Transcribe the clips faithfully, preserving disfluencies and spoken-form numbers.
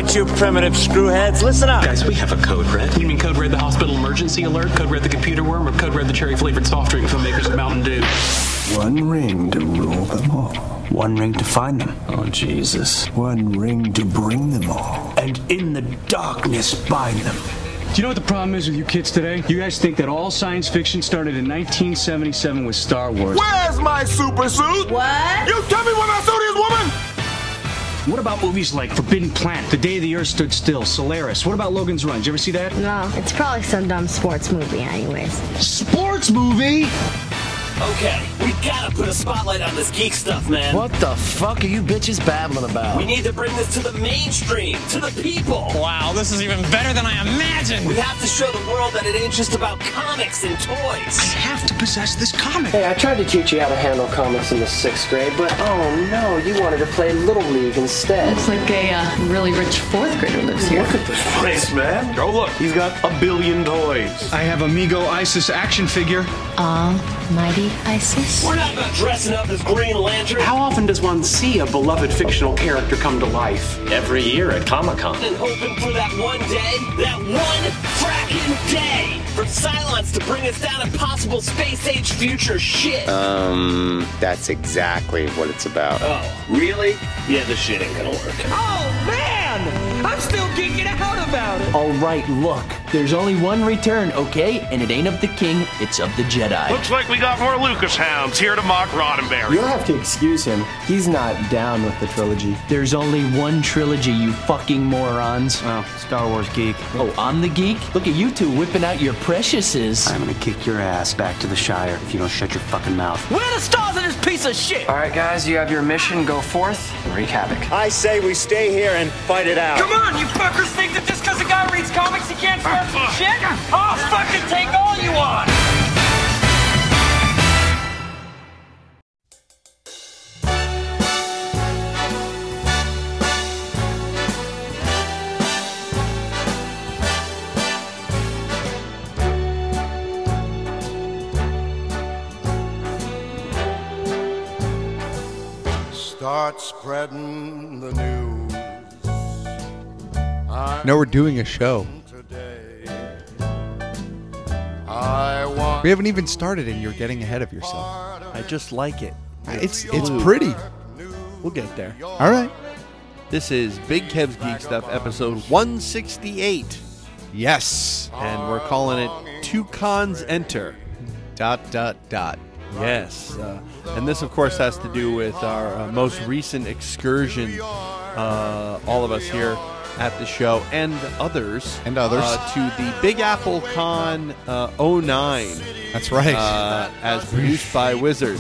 right, you primitive screwheads, listen up. Guys, we have a code red. You mean code red the hospital emergency alert, code red the computer worm, or code red the cherry-flavored soft drink from makers of Mountain Dew? One ring to rule them all. One ring to find them. Oh, Jesus. One ring to bring them all. And in the darkness bind them. Do you know what the problem is with you kids today? You guys think that all science fiction started in nineteen seventy-seven with Star Wars. Where's my super suit? What? You tell me where my suit is, woman! What about movies like Forbidden Planet, The Day the Earth Stood Still, Solaris? What about Logan's Run? Did you ever see that? No, it's probably some dumb sports movie anyways. Sports movie? Okay, we gotta put a spotlight on this geek stuff, man. What the fuck are you bitches babbling about? We need to bring this to the mainstream, to the people. Wow, this is even better than I imagined. We have to show the world that it ain't just about comics and toys. I have to possess this comic. Hey, I tried to teach you how to handle comics in the sixth grade, but oh no, you wanted to play Little League instead. Looks like a uh, really rich fourth grader lives here. Look at this place, man. Oh, look, he's got a billion toys. I have Amigo Isis action figure. Almighty Isis. We're not about dressing up as Green Lantern. How often does one see a beloved fictional character come to life? Every year at Comic-Con. And hoping for that one day, that one fracking day, for Cylons to bring us down impossible space-age future shit. Um, that's exactly what it's about. Oh, really? Yeah, this shit ain't gonna work. Oh, man! I'm still geeking out about it. All right, look, there's only one return, okay? And it ain't of the king, it's of the Jedi. Looks like we got more Lucas hounds here to mock Roddenberry. You'll have to excuse him. He's not down with the trilogy. There's only one trilogy, you fucking morons. Oh, Star Wars geek. Oh, I'm the geek? Look at you two whipping out your preciouses. I'm gonna kick your ass back to the Shire if you don't shut your fucking mouth. Where are the stars of this piece of shit? All right, guys, you have your mission. Go forth and wreak havoc. I say we stay here and fight it out. Come on, you fuckers think that just because a guy reads comics he can't start some shit? I'll fucking take all you want! Start spreading the news. No, we're doing a show. We haven't even started and you're getting ahead of yourself. I just like it. It's it's pretty. We'll get there. All right. This is Big Kev's Geek Stuff, episode one sixty-eight. Yes. And we're calling it Two Cons Enter. Dot, dot, dot. Yes. Uh, and this, of course, has to do with our uh, most recent excursion, uh, all of us here at the show, and others. And others. Uh, to the Big Apple Con uh, oh nine. That's right. Uh, as produced by Wizard.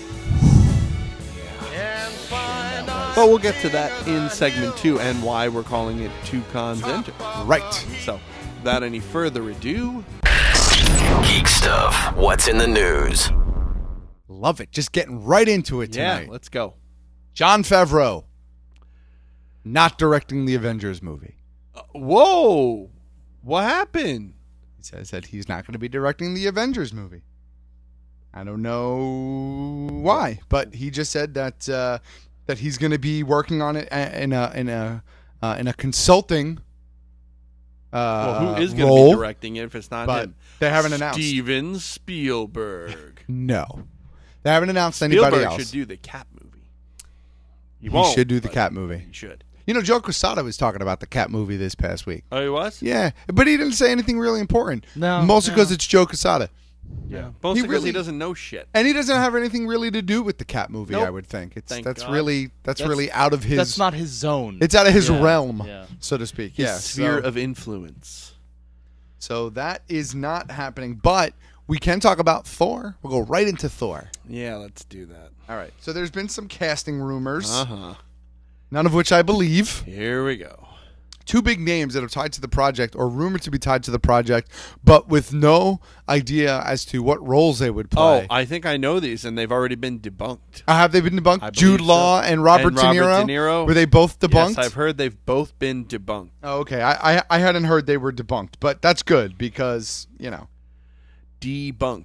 But we'll get to that in segment two and why we're calling it Two Cons Enter. Right. So, without any further ado... Geek Stuff. What's in the news? Love it. Just getting right into it tonight. Yeah, let's go. Jon Favreau not directing the Avengers movie. Uh, whoa. What happened? He says that he's not going to be directing the Avengers movie. I don't know why, but he just said that uh, that he's going to be working on it in a in a uh, in a consulting uh, well, who is going to be directing it if it's not but him? They haven't announced. Steven Spielberg. No, they haven't announced anybody Spielberg else. should do the Cat movie. He, he won't, should do the Cat movie. He should. You know, Joe Quesada was talking about the Cat movie this past week. Oh, he was? Yeah, but he didn't say anything really important. No, mostly because no. it's Joe Quesada. Yeah, mostly because really, he doesn't know shit, and he doesn't have anything really to do with the Cat movie. Nope. I would think it's Thank that's God. really that's, That's- really out of his. that's not his zone. It's out of his Yeah. realm, Yeah. so to speak. His yeah, sphere so, of influence. So that is not happening. But we can talk about Thor. We'll go right into Thor. Yeah, let's do that. All right. So there's been some casting rumors, Uh-huh. none of which I believe. Here we go. Two big names that are tied to the project or rumored to be tied to the project, but with no idea as to what roles they would play. Oh, I think I know these, and they've already been debunked. Uh, have they been debunked? I Jude believe Law so. and Robert, And De, Robert Niro? De Niro? Were they both debunked? Yes, I've heard they've both been debunked. Oh, okay. I, I I hadn't heard they were debunked, but that's good because, you know. Debunked.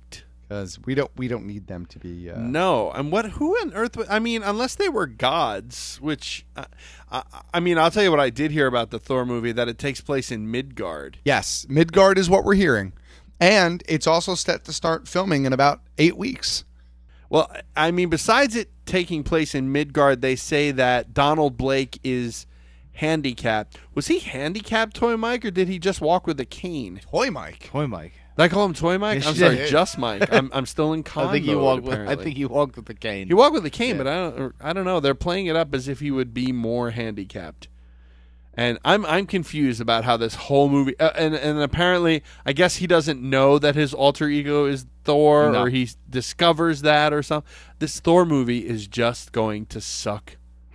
because we don't we don't need them to be. Uh, No, and what? Who on earth? Would, I mean, unless they were gods, which uh, I, I mean, I'll tell you what I did hear about the Thor movie, that it takes place in Midgard. Yes, Midgard is what we're hearing, and it's also set to start filming in about eight weeks. Well, I mean, besides it taking place in Midgard, they say that Donald Blake is handicapped. Was he handicapped, Toy Mike, or did he just walk with a cane? Toy Mike. Toy Mike. Did I call him Toy Mike? Yes, I'm you sorry, did. just Mike. I'm I'm still in con I think mode, you walked. With, I apparently. think you walked with the cane. He walked with a cane, Yeah. but I don't. I don't know. They're playing it up as if he would be more handicapped, and I'm I'm confused about how this whole movie. Uh, and and apparently, I guess he doesn't know that his alter ego is Thor, No. or he discovers that or something. This Thor movie is just going to suck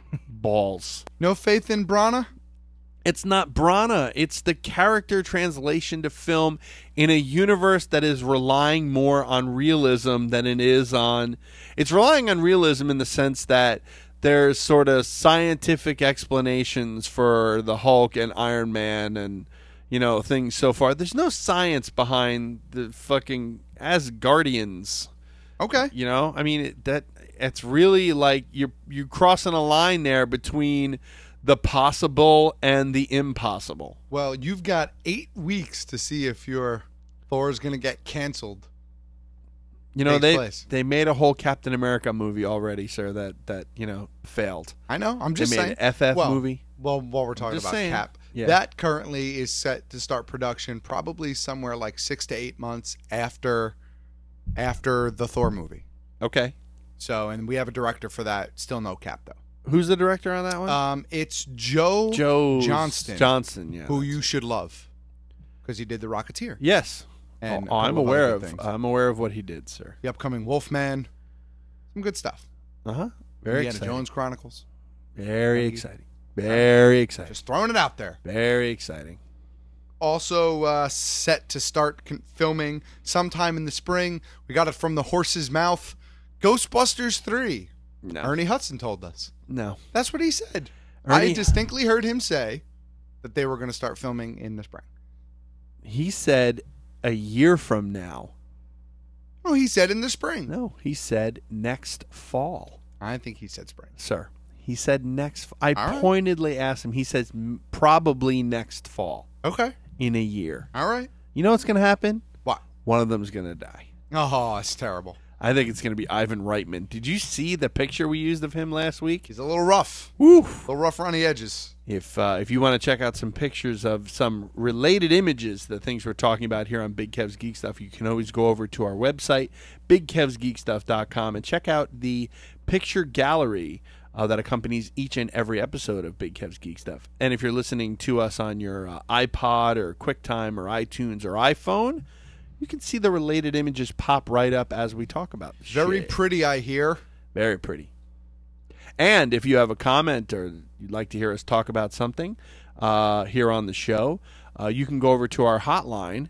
balls. No faith in Brana? It's not Brana. It's the character translation to film in a universe that is relying more on realism than it is on... It's relying on realism in the sense that there's sort of scientific explanations for the Hulk and Iron Man and, you know, things so far. There's no science behind the fucking Asgardians. Okay. You know? I mean, it, that it's really like you're, you're crossing a line there between... the possible and the impossible. Well, you've got eight weeks to see if your Thor is going to get canceled. You know, Takes they place. they made a whole Captain America movie already, sir, that, that you know, failed. I know. I'm just they made saying. an F F well, movie. Well, while we're talking Just about saying. Cap, Yeah. that currently is set to start production probably somewhere like six to eight months after after the Thor movie. Okay. So, and we have a director for that. Still no Cap, though. Who's the director on that one? Um, it's Joe Joe Johnston. Johnston, yeah. Who you should love because he did The Rocketeer. Yes. And oh, a I'm couple aware other of. good things. I'm aware of what he did, sir. The upcoming Wolfman. Some good stuff. Uh huh. Very Indiana exciting. Jones Chronicles. Very Thank you. exciting. Very exciting. Just throwing it out there. Very exciting. Also uh, set to start con- filming sometime in the spring. We got it from the horse's mouth. Ghostbusters three. No. Ernie Hudson told us. No. That's what he said. Ernie- I distinctly heard him say that they were going to start filming in the spring. He said a year from now. Oh, he said in the spring. No, he said next fall. I think he said spring. Sir, he said next. I All right. pointedly asked him. He says m- probably next fall. Okay. In a year. All right. You know what's going to happen? What? One of them's going to die. Oh, it's terrible. I think it's going to be Ivan Reitman. Did you see the picture we used of him last week? He's a little rough. Woo. A little rough around the edges. If uh, if you want to check out some pictures of some related images, the things we're talking about here on Big Kev's Geek Stuff, you can always go over to our website, big kevs geek stuff dot com, and check out the picture gallery uh, that accompanies each and every episode of Big Kev's Geek Stuff. And if you're listening to us on your uh, iPod or QuickTime or iTunes or iPhone, you can see the related images pop right up as we talk about this Very shit. pretty, I hear. Very pretty. And if you have a comment or you'd like to hear us talk about something uh, here on the show, uh, you can go over to our hotline.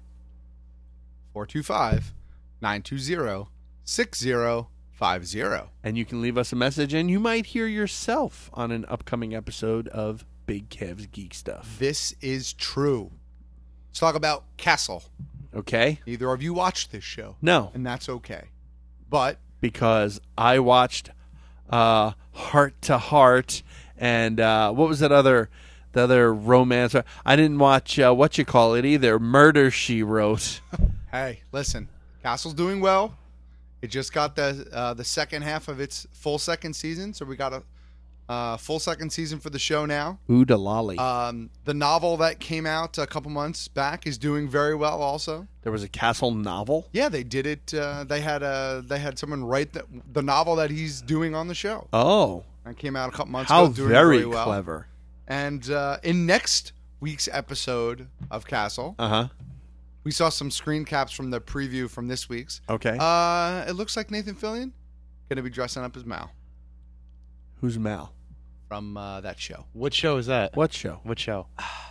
four two five, nine two zero, six zero five zero. And you can leave us a message, and you might hear yourself on an upcoming episode of Big Kev's Geek Stuff. This is true. Let's talk about Castle. Okay? Neither of you watched this show. No. And that's okay. But Because I watched uh, Heart to Heart and uh, what was that other the other romance? I didn't watch uh, what you call it either. Murder, She Wrote. hey, listen, Castle's doing well. It just got the uh, the second half of its full second season, so we got a uh, full second season for the show now. Ooh da lolly. Um, the novel that came out a couple months back is doing very well. Also, There was a Castle novel. yeah, they did it. Uh, they had a they had someone write the, the novel that he's doing on the show. Oh, That came out a couple months how ago. Doing very, very well. clever. And uh, in next week's episode of Castle, Uh huh. we saw some screen caps from the preview from this week's. Okay. Uh, it looks like Nathan Fillion going to be dressing up as Mal Who's Mal? from uh, that show. What show is that? What show? What show?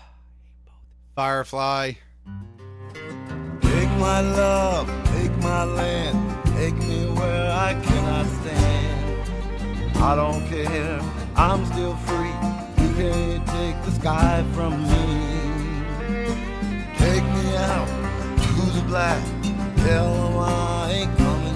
Firefly. Take my love, take my land, take me where I cannot stand. I don't care, I'm still free. You can't take the sky from me. Take me out to the black, tell them I ain't coming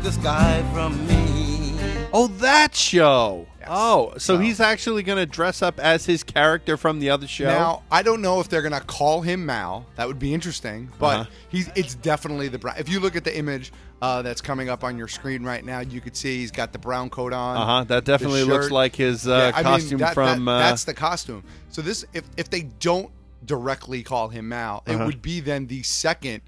the sky from me. Oh, that show. Yes. Oh, so, so he's actually going to dress up as his character from the other show? Now, I don't know if they're going to call him Mal. That would be interesting. But uh-huh. he's it's definitely the brown. If you look at the image uh, that's coming up on your screen right now, you could see he's got the brown coat on. Uh-huh. That definitely looks like his uh, yeah, costume mean, that, from... That, uh, that's the costume. So this, if, if they don't directly call him Mal, uh-huh. it would be then the second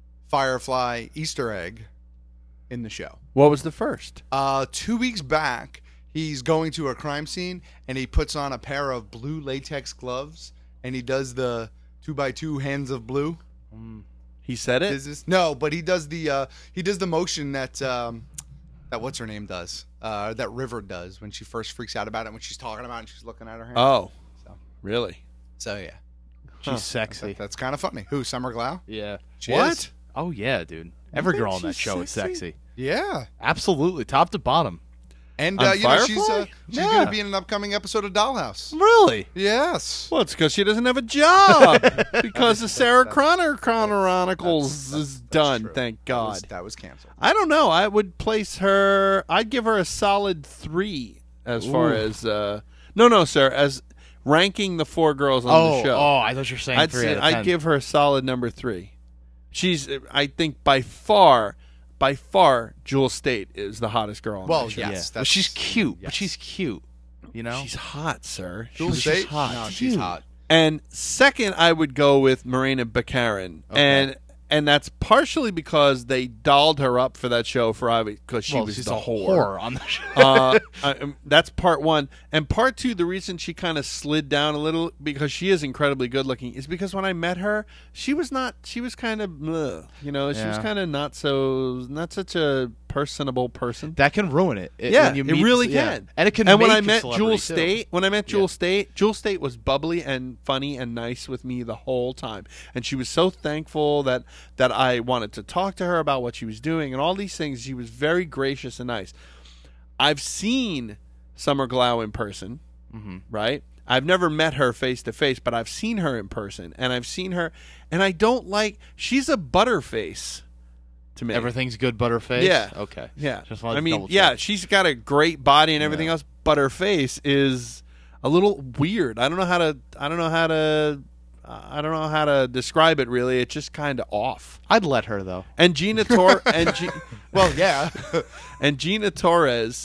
Firefly Easter egg in the show. What was the first? Uh, two weeks back, he's going to a crime scene, and he puts on a pair of blue latex gloves, and he does the two by two hands of blue. Mm. He said it? Is this, no, but he does the uh, he does the motion that um, that what's her name does, uh, that River does when she first freaks out about it when she's talking about it and she's looking at her hand. Oh, so. Really? So yeah, she's huh. sexy. That, that's kind of funny. Who? Summer Glau? Yeah. She what? Is? Oh yeah, dude. Every girl on that show sexy? is sexy. Yeah, absolutely, top to bottom. And uh, you know she's uh, she's yeah. going to be in an upcoming episode of Dollhouse. Really? Yes. Well, it's because she doesn't have a job because the Sarah Connor Chronicles is done. True. Thank God. That was, that was canceled. I don't know. I would place her. I'd give her a solid three as Ooh. far as uh, no, no, sir. As ranking the four girls on oh, the show. Oh, I thought you were saying I'd three. Say, out of ten. I'd give her a solid number three. She's, I think, by far. By far, Jewel State is the hottest girl on well, that show. yes. Yeah. Well, she's cute, yes. but she's cute. You know? She's hot, sir. Jewel she's State? hot. No, she's hot. And second, I would go with Morena Baccarin. Okay. And and that's partially because they dolled her up for that show for because she well, was she's the a whore. whore on the show. uh, I, that's part one. And part two, the reason she kind of slid down a little, because she is incredibly good looking, is because when I met her, she was not, she was kind of, ugh, you know, she yeah. was kind of not so, not such a personable person. That can ruin it. it yeah, when you meet, it really yeah. can. And it can And make when I you met celebrity, Jewel too. State, when I met Jewel yeah. State, Jewel State was bubbly and funny and nice with me the whole time. And she was so thankful that, that I wanted to talk to her about what she was doing and all these things. She was very gracious and nice. I've seen Summer Glau in person, mm-hmm. right? I've never met her face to face, but I've seen her in person, and I've seen her, and I don't like. She's a butterface to me. Everything's good, butterface. Yeah. Okay. Yeah. Just I mean, yeah, she's got a great body and everything yeah. else, but her face is a little weird. I don't know how to. I don't know how to. I don't know how to describe it. Really, it's just kind of off. I'd let her though. And Gina Tor and G- well, yeah, and Gina Torres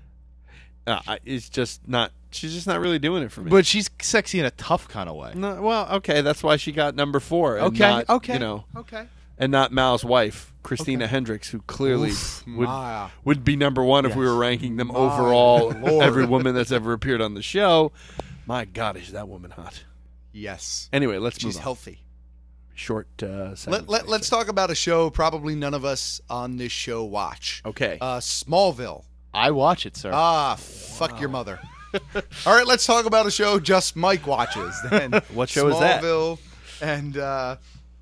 uh, is just not. She's just not really doing it for me. But she's sexy in a tough kind of way. No, well, okay, that's why she got number four. And okay, not, okay, you know, okay. And not Mal's wife, Christina okay. Hendricks, who clearly Oof, would my. would be number one yes. if we were ranking them my overall. Lord. Every woman that's ever appeared on the show. My God, is that woman hot? Yes. Anyway, let's She's move on. healthy. Short. Uh, let, let, let's talk about a show probably none of us on this show watch. Okay. Uh, Smallville. I watch it, sir. Ah, fuck wow. your mother. All right, let's talk about a show just Mike watches. Then what show is that? Smallville, and uh,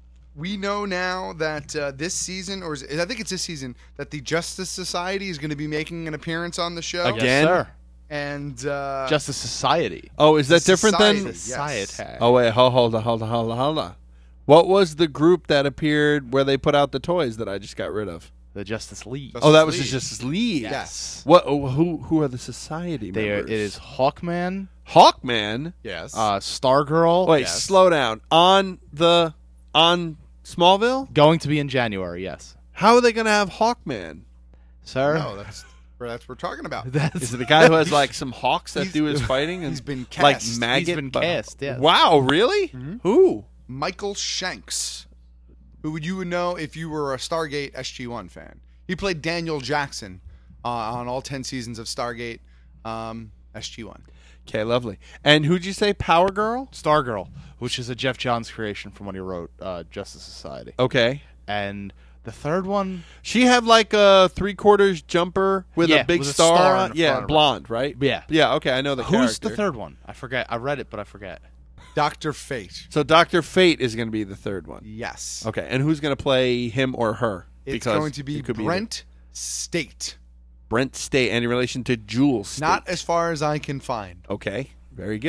we know now that uh, this season, or is it, I think it's this season, that the Justice Society is going to be making an appearance on the show again. Yes, sir. And uh, Justice Society. Oh, is that different Society, than yes. Society? Oh wait, hold, hold on, hold on, hold on, hold on. What was the group that appeared where they put out the toys that I just got rid of? The Justice League. Justice oh, that was League. the Justice League. Yes. What? Oh, who? Who are the Society They are, members? it is Hawkman. Hawkman. Yes. Uh, Stargirl. Wait, yes. slow down. On the on Smallville. Going to be in January. Yes. How are they going to have Hawkman? Sir. No, that's that's what we're talking about. That's, Is it the guy who has like some hawks that do his fighting? And he's been cast. Like maggot. He's been cast. Yes. Wow, really? Mm-hmm. Who? Michael Shanks, who would you would know if you were a Stargate S G one fan. He played Daniel Jackson uh, on all ten seasons of Stargate um, S G one. Okay, lovely. And who'd you say, Power Girl? Stargirl, which is a Jeff Johns creation from when he wrote uh, Justice Society. Okay. And the third one, she had like a three quarters jumper with yeah, a big with a star, star on. in Yeah, front of her. blonde, right? Yeah. Yeah. Okay, I know the Who's character. the third one? I forget. I read it, but I forget. Doctor Fate. So Doctor Fate is going to be the third one. Yes. Okay, and who's going to play him or her? It's because going to be it could Brent State. Brent State, any relation to Jewel State? Not as far as I can find. Okay, very good.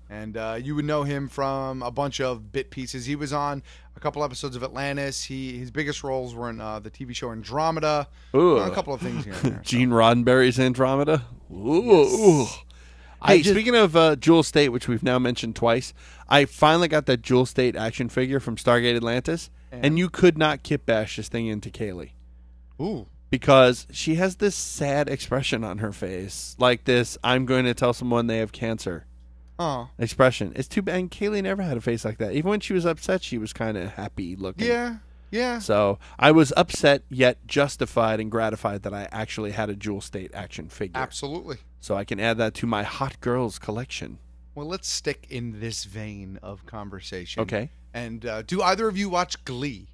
And uh, you would know him from a bunch of bit pieces. He was on a couple episodes of Atlantis. He His biggest roles were in uh, the T V show Andromeda. Ooh. A couple of things here and there. Gene Roddenberry's Andromeda. Ooh. Yes. Hey, just, speaking of uh, Jewel State, which we've now mentioned twice, I finally got that Jewel State action figure from Stargate Atlantis, and, and you could not kit bash this thing into Kaylee. Ooh. Because she has this sad expression on her face, like this, I'm going to tell someone they have cancer. Oh. Expression. It's too bad. And Kaylee never had a face like that. Even when she was upset, she was kind of happy looking. Yeah, yeah. So I was upset yet justified and gratified that I actually had a Jewel State action figure. Absolutely. So I can add that to my Hot Girls collection. Well, let's stick in this vein of conversation. Okay. And uh, do either of you watch Glee?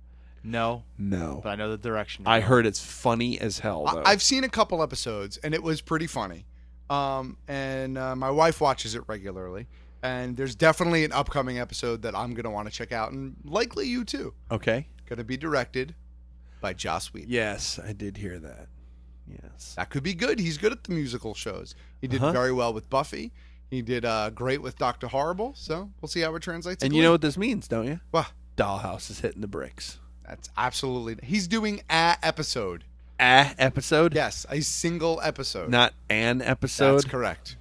No. No. But I know the direction. I heard it's funny as hell, though. I- I've seen a couple episodes, and it was pretty funny. Um, and uh, my wife watches it regularly. And there's definitely an upcoming episode that I'm going to want to check out, and likely you too. Okay. Going to be directed by Joss Whedon. Yes, I did hear that. Yes. That could be good. He's good at the musical shows. He did Uh-huh. very well with Buffy. He did uh, great with Doctor Horrible. So we'll see how it translates. And to you Glee. know what this means, don't you? What? Dollhouse is hitting the bricks. That's absolutely. He's doing a episode. A episode? Yes, a single episode. Not an episode? That's correct.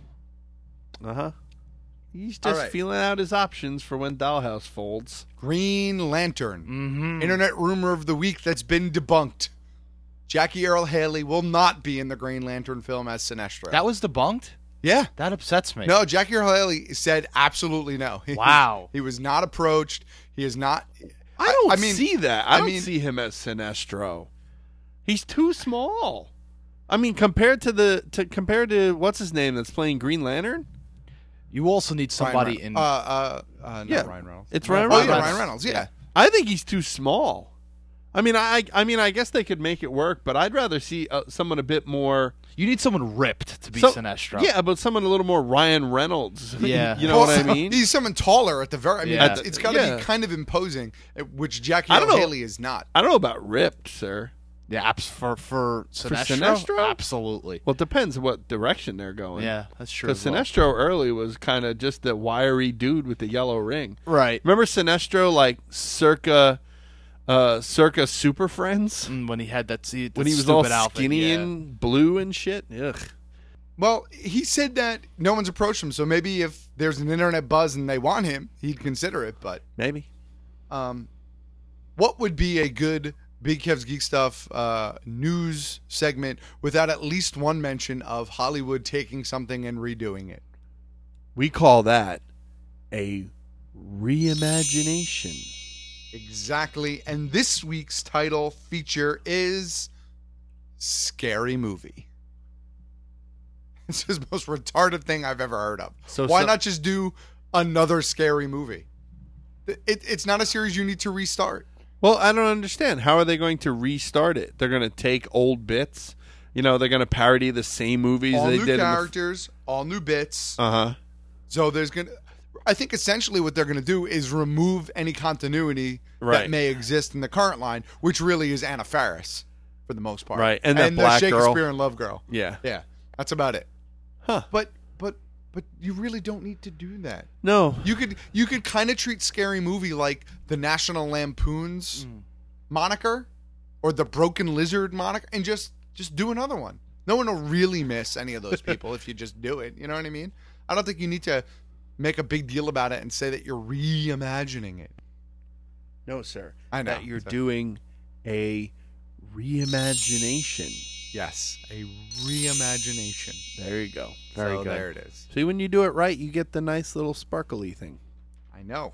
Uh-huh. He's All just right. feeling out his options for when Dollhouse folds. Green Lantern. Mm-hmm. Internet rumor of the week that's been debunked. Jackie Earle Haley will not be in the Green Lantern film as Sinestro. That was debunked? Yeah. That upsets me. No, Jackie Earle Haley said absolutely no. He- Wow. He was not approached. He is not. I don't I mean, see that. I, I don't mean- see him as Sinestro. He's too small. I mean, compared to the to compared to what's his name that's playing Green Lantern. You also need somebody Ryan in. Reynolds. Uh, uh, uh, not Yeah. Ryan Reynolds. It's Ryan Oh, Reynolds. yeah, Ryan Reynolds. Yeah. I think he's too small. I mean, I I mean, I guess they could make it work, but I'd rather see uh, someone a bit more. You need someone ripped to be So- Sinestro. Yeah, but someone a little more Ryan Reynolds. Yeah. you know what I mean. He's someone taller at the very. I mean, Yeah. it's, it's got to Yeah. be kind of imposing, uh, which Jackie I don't Earle know. Haley is not. I don't know about ripped, sir. Yeah, abs- for for Sinestro, Sinestro? absolutely. Well, it depends what direction they're going. Yeah, that's true. Because as well. Sinestro early was kind of just the wiry dude with the yellow ring. Right. Remember Sinestro, like circa, uh, circa Super Friends, Mm, when he had that, see, when that he was all stupid outfit, skinny yeah. and blue and shit. Ugh. Well, he said that no one's approached him, so maybe if there's an internet buzz and they want him, he'd consider it. But Maybe. um, what would be a good Big Kev's Geek Stuff uh, news segment without at least one mention of Hollywood taking something and redoing it? We call that a reimagination. Exactly. And this week's title feature is Scary Movie. This is the most retarded thing I've ever heard of. So- Why so- not just do another scary movie? It, it's not a series you need to restart. Well, I don't understand. How are they going to restart it? They're going to take old bits. You know, they're going to parody the same movies All they new did. characters, all new bits. Uh huh. So there's going to... I think essentially what they're going to do is remove any continuity Right. that may exist in the current line, which really is Anna Faris for the most part. Right, and that black the girl. Shakespeare and Love girl. Yeah. Yeah, that's about it. Huh. But but but you really don't need to do that. No. You could you could kind of treat Scary Movie like the National Lampoon's Mm. moniker or the Broken Lizard moniker, and just just do another one. No one will really miss any of those people if you just do it. You know what I mean? I don't think you need to make a big deal about it and say that you're reimagining it. No, sir. I know. That you're So- doing a reimagination. Yes, a reimagination. There you go. Very So good. there it is. See, when you do it right, you get the nice little sparkly thing. I know.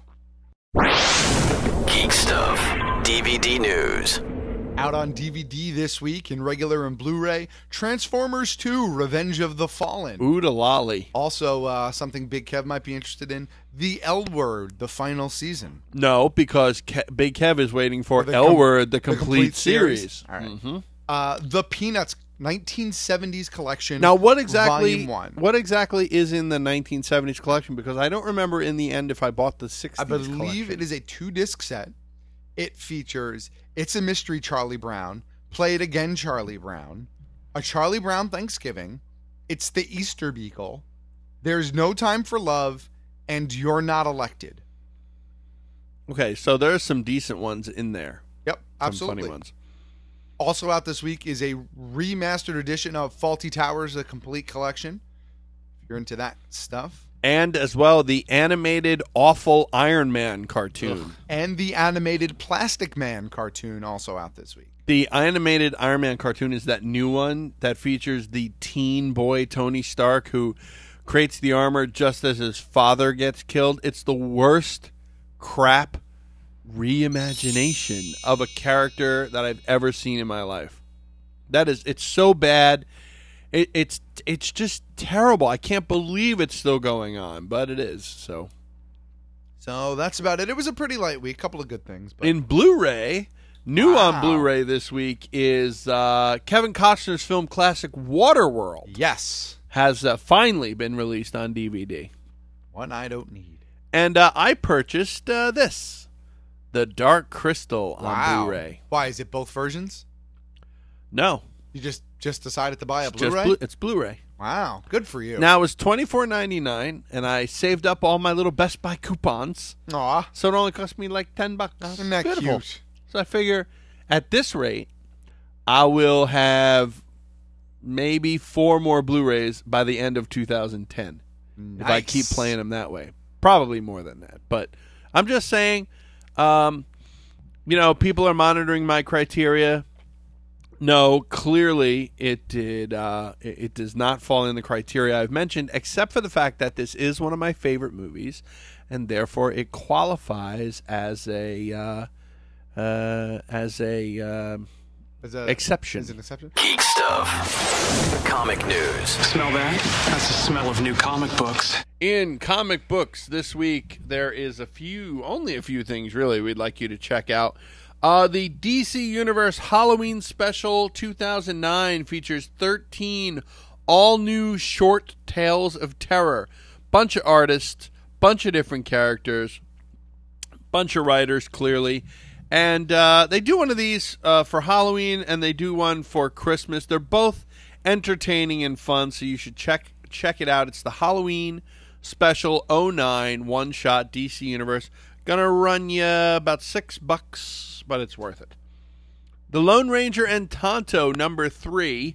Geek Stuff. D V D News. Out on D V D this week in regular and Blu-ray, Transformers two: Revenge of the Fallen. Ooh da lolly. Also, uh, something Big Kev might be interested in: The L Word, the final season. No, because Ke- Big Kev is waiting for The L com- Word, the the complete, complete series. series. All right. Mhm. Uh, the Peanuts nineteen seventies collection. Now, what exactly? Volume one. What exactly is in the nineteen seventies collection? Because I don't remember in the end if I bought the sixties. I believe collection. it is a two-disc set. It features It's a Mystery Charlie Brown, Play It Again Charlie Brown, A Charlie Brown Thanksgiving, It's the Easter Beagle, There's No Time for Love, and you're not elected. Okay, so there's some decent ones in there. Yep, some absolutely. funny ones. Also out this week is a remastered edition of Fawlty Towers, a complete collection. If you're into that stuff. And as well, the animated awful Iron Man cartoon. Ugh. And the animated Plastic Man cartoon also out this week. The animated Iron Man cartoon is that new one that features the teen boy Tony Stark who creates the armor just as his father gets killed. It's the worst crap reimagination of a character that I've ever seen in my life. That is, it's so bad. It, it's it's just terrible. I can't believe it's still going on, but it is. So, so that's about it. It was a pretty light week. Couple of good things. But. In Blu-ray, new wow. on Blu-ray this week is uh, Kevin Costner's film classic Waterworld. Yes, has uh, finally been released on D V D. One I don't need. And uh, I purchased uh, this, The Dark Crystal on wow. Blu-ray. Why is it both versions? No. You just just decided to buy a It's Blu-ray? Just Blu- it's Blu-ray. Wow, good for you. Now, it was twenty-four ninety-nine, and I saved up all my little Best Buy coupons. Aw. So it only cost me like ten bucks. Isn't that Beautiful. cute? So I figure, at this rate, I will have maybe four more Blu-rays by the end of two thousand ten. Nice. If I keep playing them that way. Probably more than that. But I'm just saying, um, you know, people are monitoring my criteria. No, clearly it did. Uh, it, it does not fall in the criteria I've mentioned, except for the fact that this is one of my favorite movies, and therefore it qualifies as a uh, uh, as a, uh, as a exception. As an exception. Geek stuff. Comic news. Smell that? That's the smell of new comic books. In comic books this week, there is a few, only a few things really we'd like you to check out. Uh, the D C Universe Halloween Special two thousand nine features thirteen all-new short tales of terror. Bunch of artists, bunch of different characters, bunch of writers, clearly. And uh, they do one of these uh, for Halloween, and they do one for Christmas. They're both entertaining and fun, so you should check check it out. It's the Halloween Special oh nine one-shot D C Universe. Gonna run you about six bucks, but it's worth it. The Lone Ranger and Tonto, number three,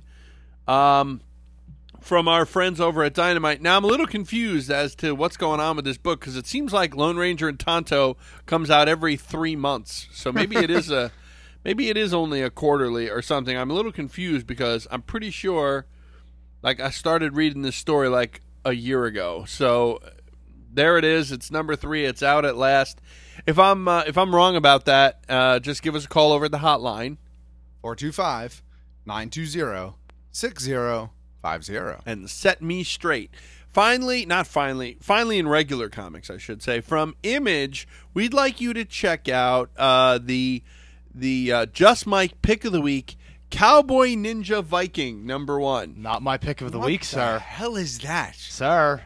um, from our friends over at Dynamite. Now, I'm a little confused as to what's going on with this book, because it seems like Lone Ranger and Tonto comes out every three months. So maybe it is a, maybe it is only a quarterly or something. I'm a little confused because I'm pretty sure, like, I started reading this story like a year ago. So there it is. It's number three. It's out at last. If I'm uh, if I'm wrong about that, uh, just give us a call over at the hotline. four two five, nine two zero, six zero five zero. And set me straight. Finally, not finally, finally in regular comics, I should say, from Image, we'd like you to check out uh, the the uh, Just Mike pick of the week, Cowboy Ninja Viking, number one. Not my pick of the what week, the sir. hell is that? Sir.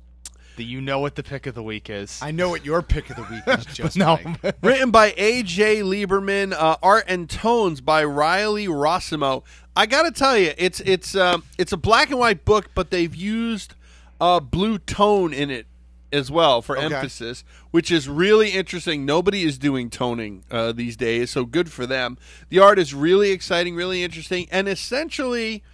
Do you know what the pick of the week is? I know what your pick of the week is, just no. Mike. Written by A J Lieberman, uh, art and tones by Riley Rossimo. I got to tell you, it's it's uh, it's a black and white book, but they've used uh, blue tone in it as well for Okay. emphasis, which is really interesting. Nobody is doing toning uh, these days, so good for them. The art is really exciting, really interesting, and essentially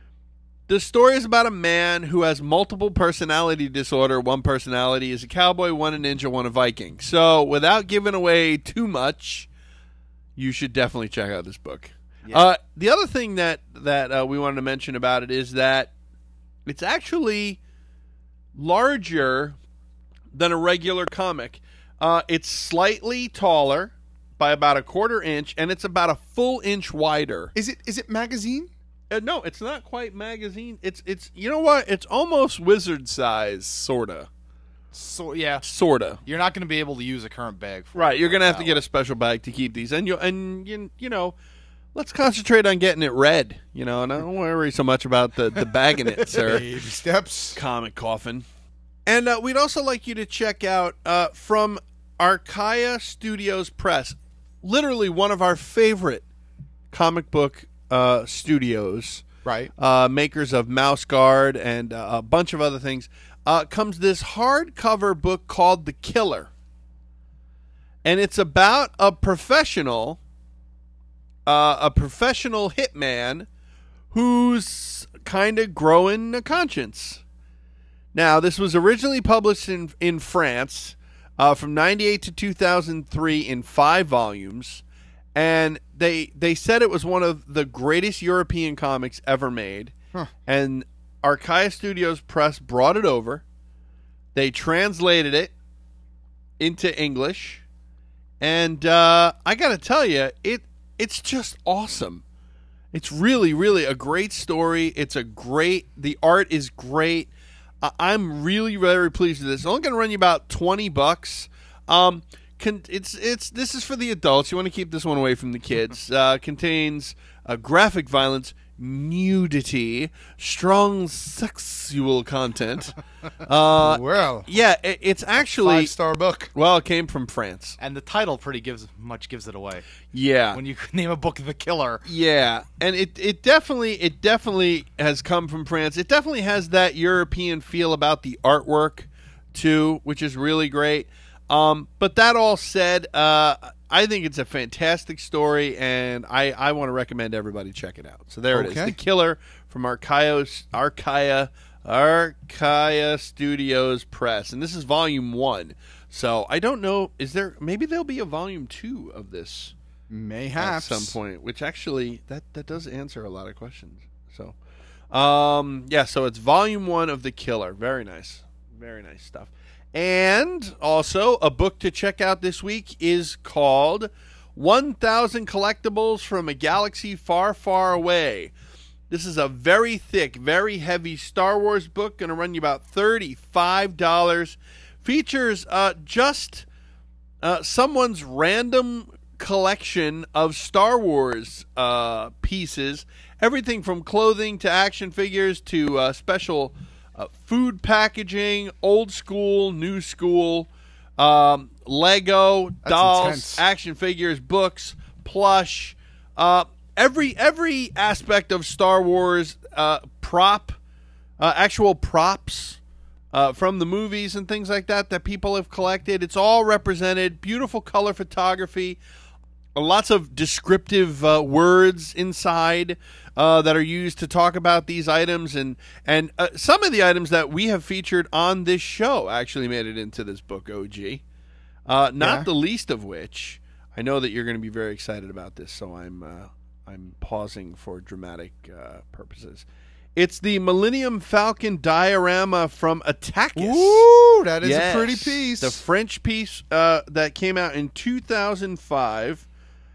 the story is about a man who has multiple personality disorder. One personality is a cowboy, one a ninja, one a Viking. So without giving away too much, you should definitely check out this book. Yeah. Uh, the other thing that, that uh, we wanted to mention about it is that it's actually larger than a regular comic. Uh, it's slightly taller by about a quarter inch, and it's about a full inch wider. Is it is it magazine? Uh, no, it's not quite magazine. It's it's you know what? It's almost wizard size, sorta. So yeah, sorta. You're not going to be able to use a current bag. For right, it you're going to have that to get way. a special bag to keep these, and you and you you know, let's concentrate on getting it read. You know, and I don't worry so much about the the bagging it, sir. Baby steps. Comic coffin. And uh, we'd also like you to check out uh, from Archaia Studios Press, literally one of our favorite comic book uh, studios. right? Uh, makers of Mouse Guard and uh, a bunch of other things. Uh, comes this hardcover book called The Killer. And it's about a professional, uh, a professional hitman who's kind of growing a conscience. Now, this was originally published in in France uh, from ninety-eight to two thousand three in five volumes, and they they said it was one of the greatest European comics ever made. Huh. And Archaia Studios Press brought it over. They translated it into English, and uh, I got to tell you, it it's just awesome. It's really, really a great story. It's a great. The art is great. I'm really very pleased with this. It's only going to run you about twenty bucks. Um, con- it's it's this is for the adults. You want to keep this one away from the kids. Uh, contains uh, graphic violence, nudity, strong sexual content. Uh, well, yeah, it, it's actually five star book. Well, it came from France, and the title pretty gives much gives it away. Yeah, when you name a book The Killer. Yeah, and it it definitely it definitely has come from France. It definitely has that European feel about the artwork too, which is really great. Um, but that all said, uh, I think it's a fantastic story, and I, I want to recommend everybody check it out. So there it is, Okay. The Killer from Archaia, Archaia, Archaia Studios Press, and this is volume one. So I don't know, is there, maybe there'll be a volume two of this Mayhaps. at some point, which actually, that, that does answer a lot of questions. So, um, yeah, so it's volume one of The Killer. Very nice. Very nice stuff. And also, a book to check out this week is called one thousand Collectibles from a Galaxy Far, Far Away. This is a very thick, very heavy Star Wars book. Going to run you about thirty-five dollars. Features uh, just uh, someone's random collection of Star Wars uh, pieces. Everything from clothing to action figures to uh, special Uh, food packaging, old school, new school, um, Lego, That's dolls, intense. action figures, books, plush, uh, every every aspect of Star Wars, uh, prop, uh, actual props uh, from the movies and things like that that people have collected. It's all represented. Beautiful color photography. Lots of descriptive uh, words inside uh, that are used to talk about these items, and and uh, some of the items that we have featured on this show actually made it into this book, O G. Uh, not Yeah. the least of which, I know that you're going to be very excited about this, so I'm uh, I'm pausing for dramatic uh, purposes. It's the Millennium Falcon diorama from Attackis. Ooh, that is Yes, a pretty piece. The French piece uh, that came out in two thousand five.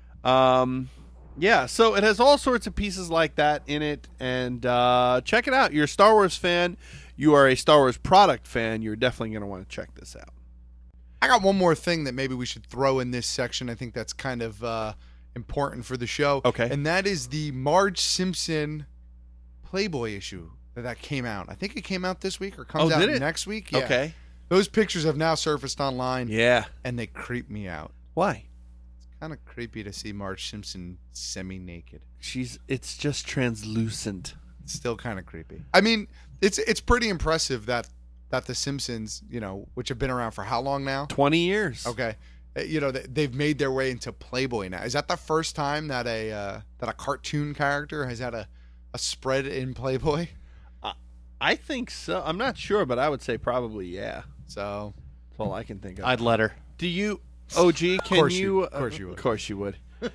Um, yeah, so it has all sorts of pieces like that in it, and uh, check it out. You're a Star Wars fan. You are a Star Wars product fan. You're definitely going to want to check this out. I got one more thing that maybe we should throw in this section. I think that's kind of uh, important for the show. Okay. And that is the Marge Simpson Playboy issue that, that came out. I think it came out this week or comes Oh, out did it? next week. Yeah. Okay. Those pictures have now surfaced online. Yeah. And they creep me out. Why? Kind of creepy to see Marge Simpson semi-naked. She's. It's just translucent. It's still kind of creepy. I mean, it's it's pretty impressive that that the Simpsons, you know, which have been around for how long now? twenty years. Okay. Uh, You know, they- they've made their way into Playboy now. Is that the first time that a uh, that a cartoon character has had a, a spread in Playboy? Uh, I think so. I'm not sure, but I would say probably yeah. So that's all I can think of. I'd let her. Do you, O G? Can course you? you- of course you would. Of course you would.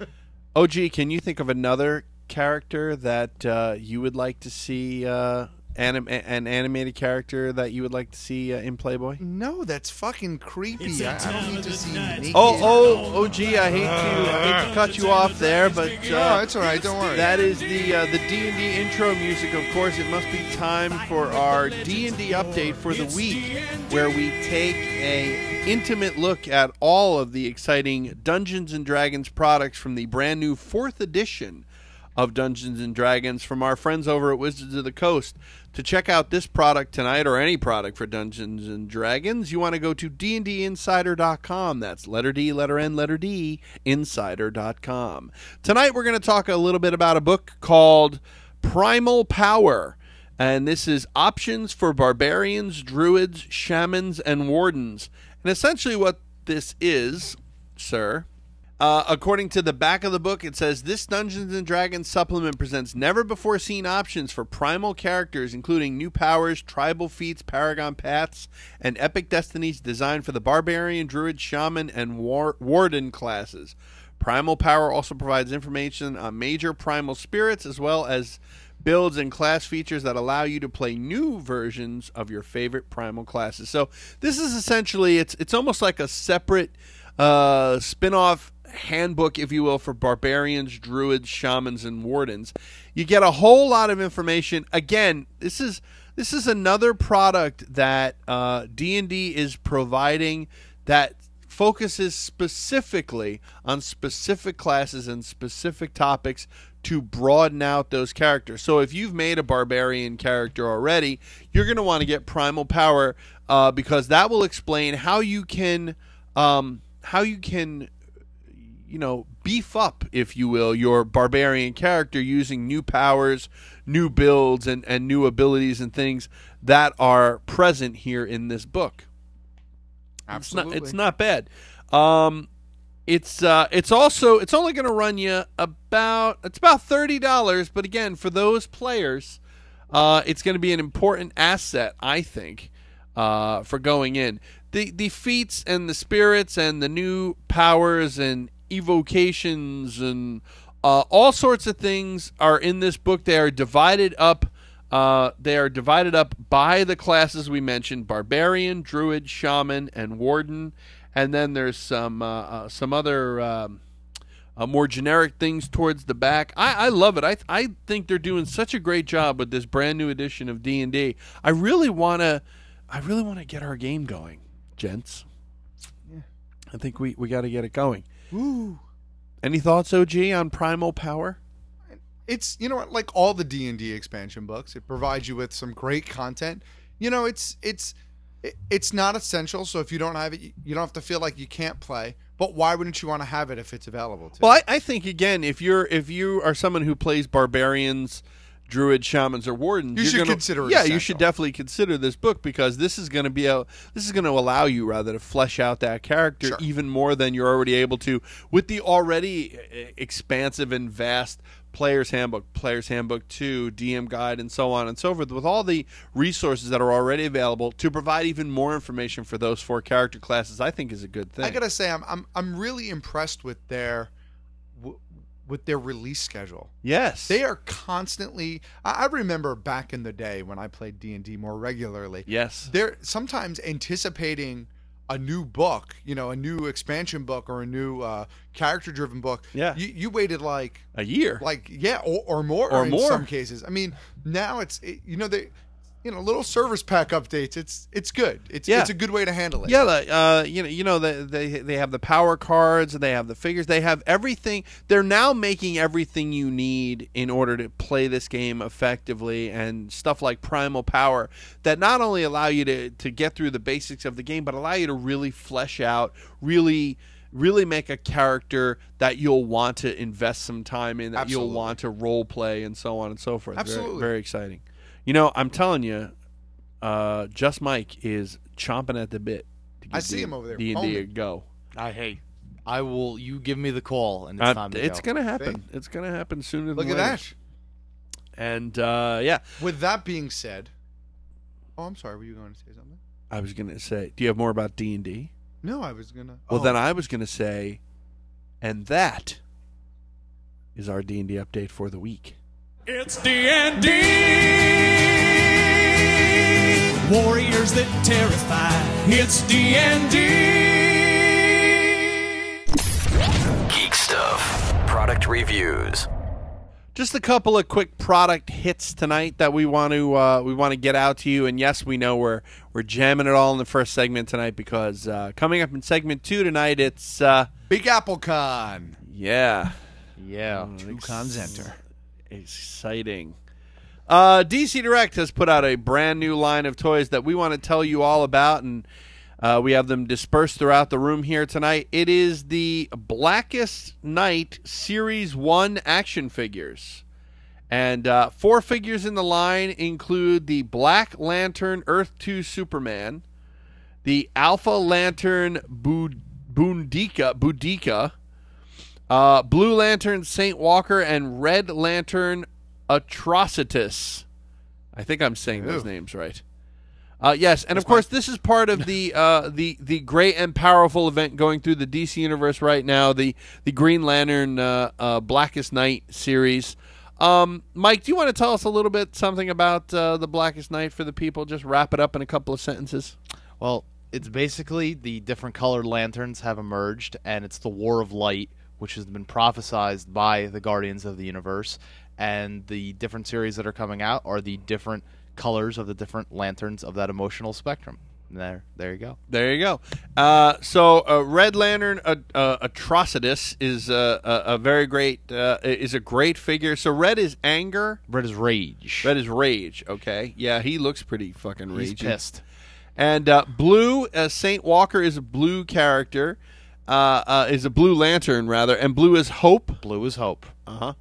O G, can you think of another character that uh, you would like to see? Uh, anim- an animated character that you would like to see uh, in Playboy? No, that's fucking creepy. I, I don't need to see naked. Oh, oh, O G, I hate to, I hate to cut you off there, but uh, No, it's all right. Don't worry. that is the uh, the D and D intro music. Of course, it must be time for our D and D update for the week, where we take a intimate look at all of the exciting Dungeons and Dragons products from the brand new fourth edition of Dungeons and Dragons from our friends over at Wizards of the Coast. To check out this product tonight, or any product for Dungeons and Dragons, you want to go to D and D insider dot com. That's letter D, letter N, letter D, insider dot com. Tonight we're going to talk a little bit about a book called Primal Power. And this is options for barbarians, druids, shamans, and wardens. And essentially what this is, sir, uh, according to the back of the book, it says, this Dungeons and Dragons supplement presents never-before-seen options for primal characters, including new powers, tribal feats, paragon paths, and epic destinies designed for the barbarian, druid, shaman, and war- warden classes. Primal Power also provides information on major primal spirits, as well as builds and class features that allow you to play new versions of your favorite primal classes. So this is essentially, it's it's almost like a separate uh, spin-off handbook, if you will, for barbarians, druids, shamans, and wardens. You get a whole lot of information. Again, this is this is another product that uh, D and D is providing that focuses specifically on specific classes and specific topics to broaden out those characters. So if you've made a barbarian character already, you're going to want to get Primal Power uh, because that will explain how you can, um, how you can, you know, beef up, if you will, your barbarian character using new powers, new builds, and, and new abilities and things that are present here in this book. Absolutely, it's not, it's not bad. Um, It's uh, it's also it's only going to run you about it's about thirty dollars, but again, for those players, uh, it's going to be an important asset, I think, uh, for going in. The the feats and the spirits and the new powers and evocations and uh, all sorts of things are in this book. They are divided up. Uh, they are divided up by the classes we mentioned: barbarian, druid, shaman, and warden. And then there's some uh, uh, some other um, uh, more generic things towards the back. I, I love it. I I think they're doing such a great job with this brand new edition of D and D. I really wanna I really wanna get our game going, gents. Yeah. I think we, we got to get it going. Woo. Any thoughts, O G, on Primal Power? It's, you know what, like all the D and D expansion books, it provides you with some great content. You know, it's it's. It's not essential, so if you don't have it, you don't have to feel like you can't play. But why wouldn't you want to have it if it's available to you? Well, I, I think, again, if you're if you are someone who plays barbarians, druids, shamans, or wardens, you you're should gonna, consider it Yeah, essential. you should definitely consider this book because this is going to be a this is going to allow you rather to flesh out that character Sure. even more than you're already able to with the already expansive and vast Player's Handbook, Player's Handbook two, D M Guide, and so on and so forth, with all the resources that are already available to provide even more information for those four character classes. I think is a good thing. I gotta say, I'm I'm I'm really impressed with their w- with their release schedule. Yes, they are constantly. I, I remember back in the day when I played D and D more regularly. Yes, they're sometimes anticipating a new book, you know, a new expansion book or a new uh, character-driven book. Yeah, you, you waited like a year, like yeah, or, or more, or in more. some cases. I mean, now it's it, you know they, you know, little service pack updates. It's it's good. It's yeah. it's a good way to handle it. Yeah, uh, you know, you know, they, they they have the power cards, they have the figures, they have everything. They're now making everything you need in order to play this game effectively, and stuff like Primal Power that not only allow you to to get through the basics of the game, but allow you to really flesh out, really. Really make a character that you'll want to invest some time in, that Absolutely. you'll want to role play, and so on and so forth. Absolutely, very, very exciting. You know, I'm telling you, uh, Just Mike is chomping at the bit. To I see him over there. D and D a go. I hey, I will. You give me the call, and it's Uh, time to it's go. gonna happen. It's gonna happen sooner Look than at later. that. And uh, yeah. With that being said, oh, I'm sorry. Were you going to say something? I was gonna say, do you have more about D and D? No, I was gonna. Well, oh. then I was gonna say, and that is our D and D update for the week. It's D and D. Warriors that terrify. It's D and D. Geek Stuff. Product reviews. Just a couple of quick product hits tonight that we want to uh, we want to get out to you. And yes, we know we're we're jamming it all in the first segment tonight because uh, coming up in segment two tonight, it's uh, Big Apple Con. Yeah, yeah. Mm, Two ex- cons enter. Exciting. Uh, D C Direct has put out a brand new line of toys that we want to tell you all about, and uh, we have them dispersed throughout the room here tonight. It is the Blackest Night Series one action figures. And uh, four figures in the line include the Black Lantern Earth two Superman, the Alpha Lantern Bu- Bundika, Boudica, uh, Blue Lantern Saint Walker, and Red Lantern Atrocitus. I think I'm saying Ew. those names right. Uh, yes, and That's of course, my... this is part of the uh, the the great and powerful event going through the D C universe right now, the the Green Lantern uh, uh, Blackest Night series. Um, Mike, do you want to tell us a little bit something about uh, the Blackest Night for the people? Just wrap it up in a couple of sentences. Well, it's basically the different colored lanterns have emerged, and it's the War of Light, which has been prophesized by the Guardians of the Universe, and the different series that are coming out are the different colors of the different lanterns of that emotional spectrum. There, there you go. There you go. Uh, so, uh, Red Lantern uh, uh, Atrocitus is uh, a, a very great uh, is a great figure. So, red is anger. Red is rage. Red is rage. Okay, yeah, he looks pretty fucking ragey. He's pissed. And uh, blue, uh, Saint Walker is a blue character. Uh, uh, is a Blue Lantern rather, and blue is hope. Blue is hope. Uh huh.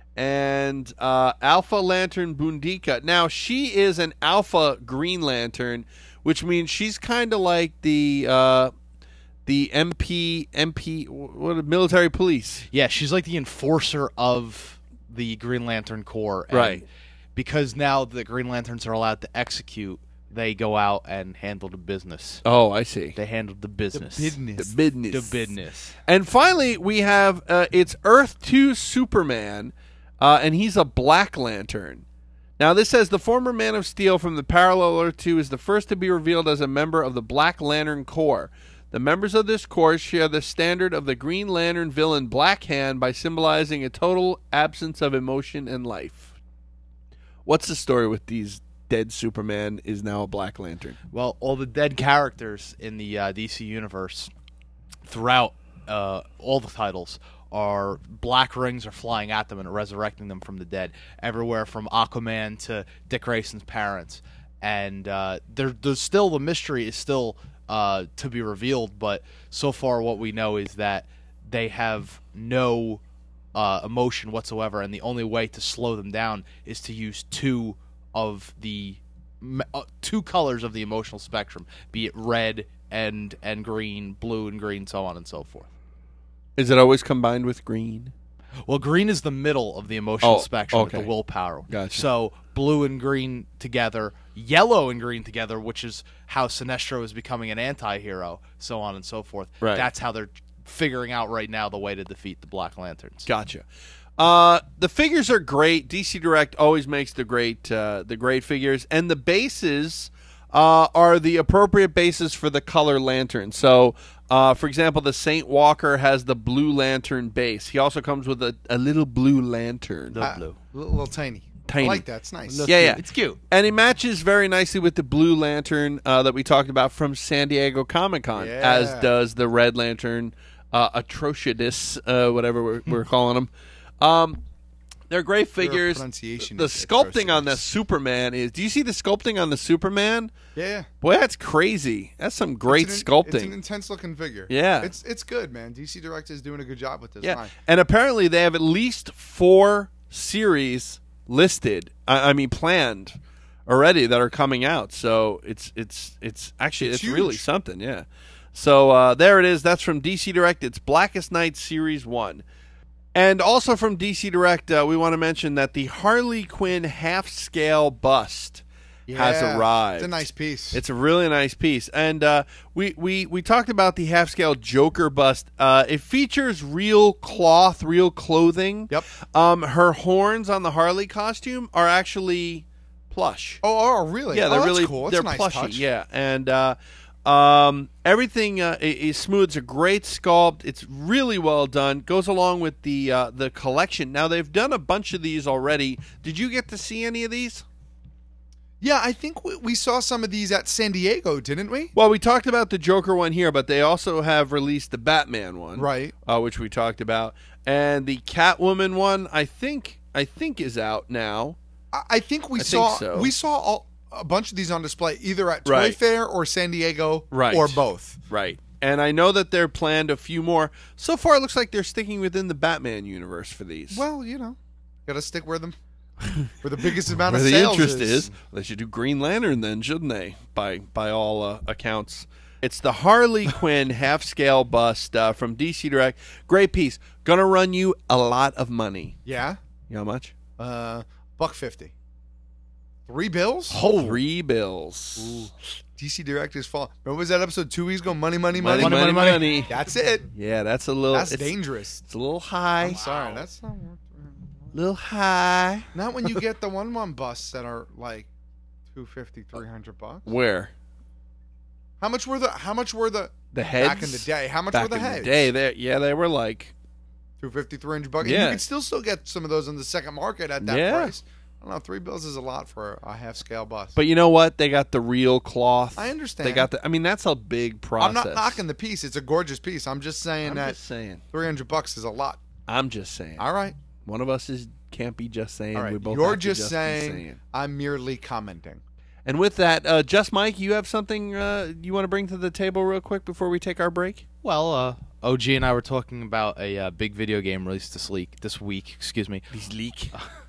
And uh, Alpha Lantern Bundika. Now she is an Alpha Green Lantern, which means she's kind of like the uh, the M P M P what military police. Yeah, she's like the enforcer of the Green Lantern Corps, and right? Because now the Green Lanterns are allowed to execute, they go out and handle the business. Oh, I see. They handle the business. The business. The business. The business. And finally, we have uh, it's Earth two Superman, uh, and he's a Black Lantern. Now, this says the former Man of Steel from the parallel Earth two is the first to be revealed as a member of the Black Lantern Corps. The members of this corps share the standard of the Green Lantern villain Black Hand by symbolizing a total absence of emotion and life. What's the story with these dead Superman is now a Black Lantern? Well, all the dead characters in the uh, D C universe throughout uh, all the titles are black rings are flying at them and resurrecting them from the dead, everywhere from Aquaman to Dick Grayson's parents. And uh, there, there's still the mystery is still uh, to be revealed, but so far what we know is that they have no uh, emotion whatsoever, and the only way to slow them down is to use two of the uh, two colors of the emotional spectrum, be it red and and green, blue and green, so on and so forth. Is it always combined with green? Well, green is the middle of the emotional Oh, spectrum, okay. with the willpower. Gotcha. So blue and green together, yellow and green together, which is how Sinestro is becoming an anti-hero, so on and so forth. Right. That's how they're figuring out right now the way to defeat the Black Lanterns. Gotcha. Uh, the figures are great. D C Direct always makes the great uh, the great figures, and the bases uh, are the appropriate bases for the color lantern. So, uh, for example, the Saint Walker has the Blue Lantern base. He also comes with a, a little blue lantern. Uh, blue. A little, little tiny. Tiny. I like that. It's nice. Yeah, yeah. It's cute. And it matches very nicely with the Blue Lantern uh, that we talked about from San Diego Comic-Con, Yeah. as does the Red Lantern uh, Atrocitus, uh, whatever we're, we're calling them. Um, they're great figures. pronunciation The is sculpting on the Superman is. Do you see the sculpting on the Superman? Yeah. Boy, that's crazy. That's some great It's an, sculpting. It's an intense looking figure. Yeah. It's it's good, man. D C Direct is doing a good job with this Yeah, line. and apparently they have at least four series listed. I, I mean, planned already that are coming out. So it's it's it's actually It's it's, really huge. something. Yeah. So uh, there it is. That's from D C Direct. It's Blackest Night Series One. And also from D C Direct, uh, we want to mention that the Harley Quinn half-scale bust has Yeah, arrived. It's a nice piece. It's a really nice piece. And uh, we, we, we talked about the half-scale Joker bust. Uh, it features real cloth, real clothing. Yep. Um, her horns on the Harley costume are actually plush. Oh, oh, really? Yeah, they're Oh, that's really cool. That's they're a nice plushy. touch. Yeah, and uh, um, everything uh, i- is smooth. It's a great sculpt. It's really well done. Goes along with the uh, the collection. Now they've done a bunch of these already. Did you get to see any of these? Yeah, I think we, we saw some of these at San Diego, didn't we? Well, we talked about the Joker one here, but they also have released the Batman one, Right. Uh, which we talked about, and the Catwoman one. I think I think is out now. I, I think we I saw think so. we saw all, a bunch of these on display either at Toy Right. Fair or San Diego, Right. or both. Right. And I know that they're planned a few more. So far, it looks like they're sticking within the Batman universe for these. Well, you know, got to stick with them. where the biggest amount Where of the sales interest is. is. They should do Green Lantern then, shouldn't they? By by all uh, accounts. It's the Harley Quinn half-scale bust uh, from D C Direct. Great piece. Gonna run you a lot of money. Yeah? You know how much? Uh, buck fifty. Three bills? Oh. Three bills. Ooh. D C Direct is fall. Remember was that episode two weeks ago? Money, money, Money, money, money, money. money. That's it. Yeah, that's a little... That's it's, dangerous. It's a little high. I'm sorry. That's not worth little high. Not when you get the one-one busts that are like two fifty, three hundred bucks. Where? How much were the? How much were the? The heads back in the day. How much back were the in heads? The day, they, yeah, they were like two fifty, three hundred bucks. Yeah. And you could still still get some of those on the second market at that Yeah. price. I don't know. Three bills is a lot for a half-scale bust. But you know what? They got the real cloth. I understand. They got the. I mean, that's a big process. I'm not knocking the piece. It's a gorgeous piece. I'm just saying I'm that just saying. three hundred bucks is a lot. I'm just saying. All right. One of us is can't be just saying. All right. We both You're have to just, just saying, be saying. I'm merely commenting. And with that, uh, Just Mike, you have something uh, you want to bring to the table real quick before we take our break? Well, uh, O G and I were talking about a uh, big video game released this week. This week, excuse me. This leak.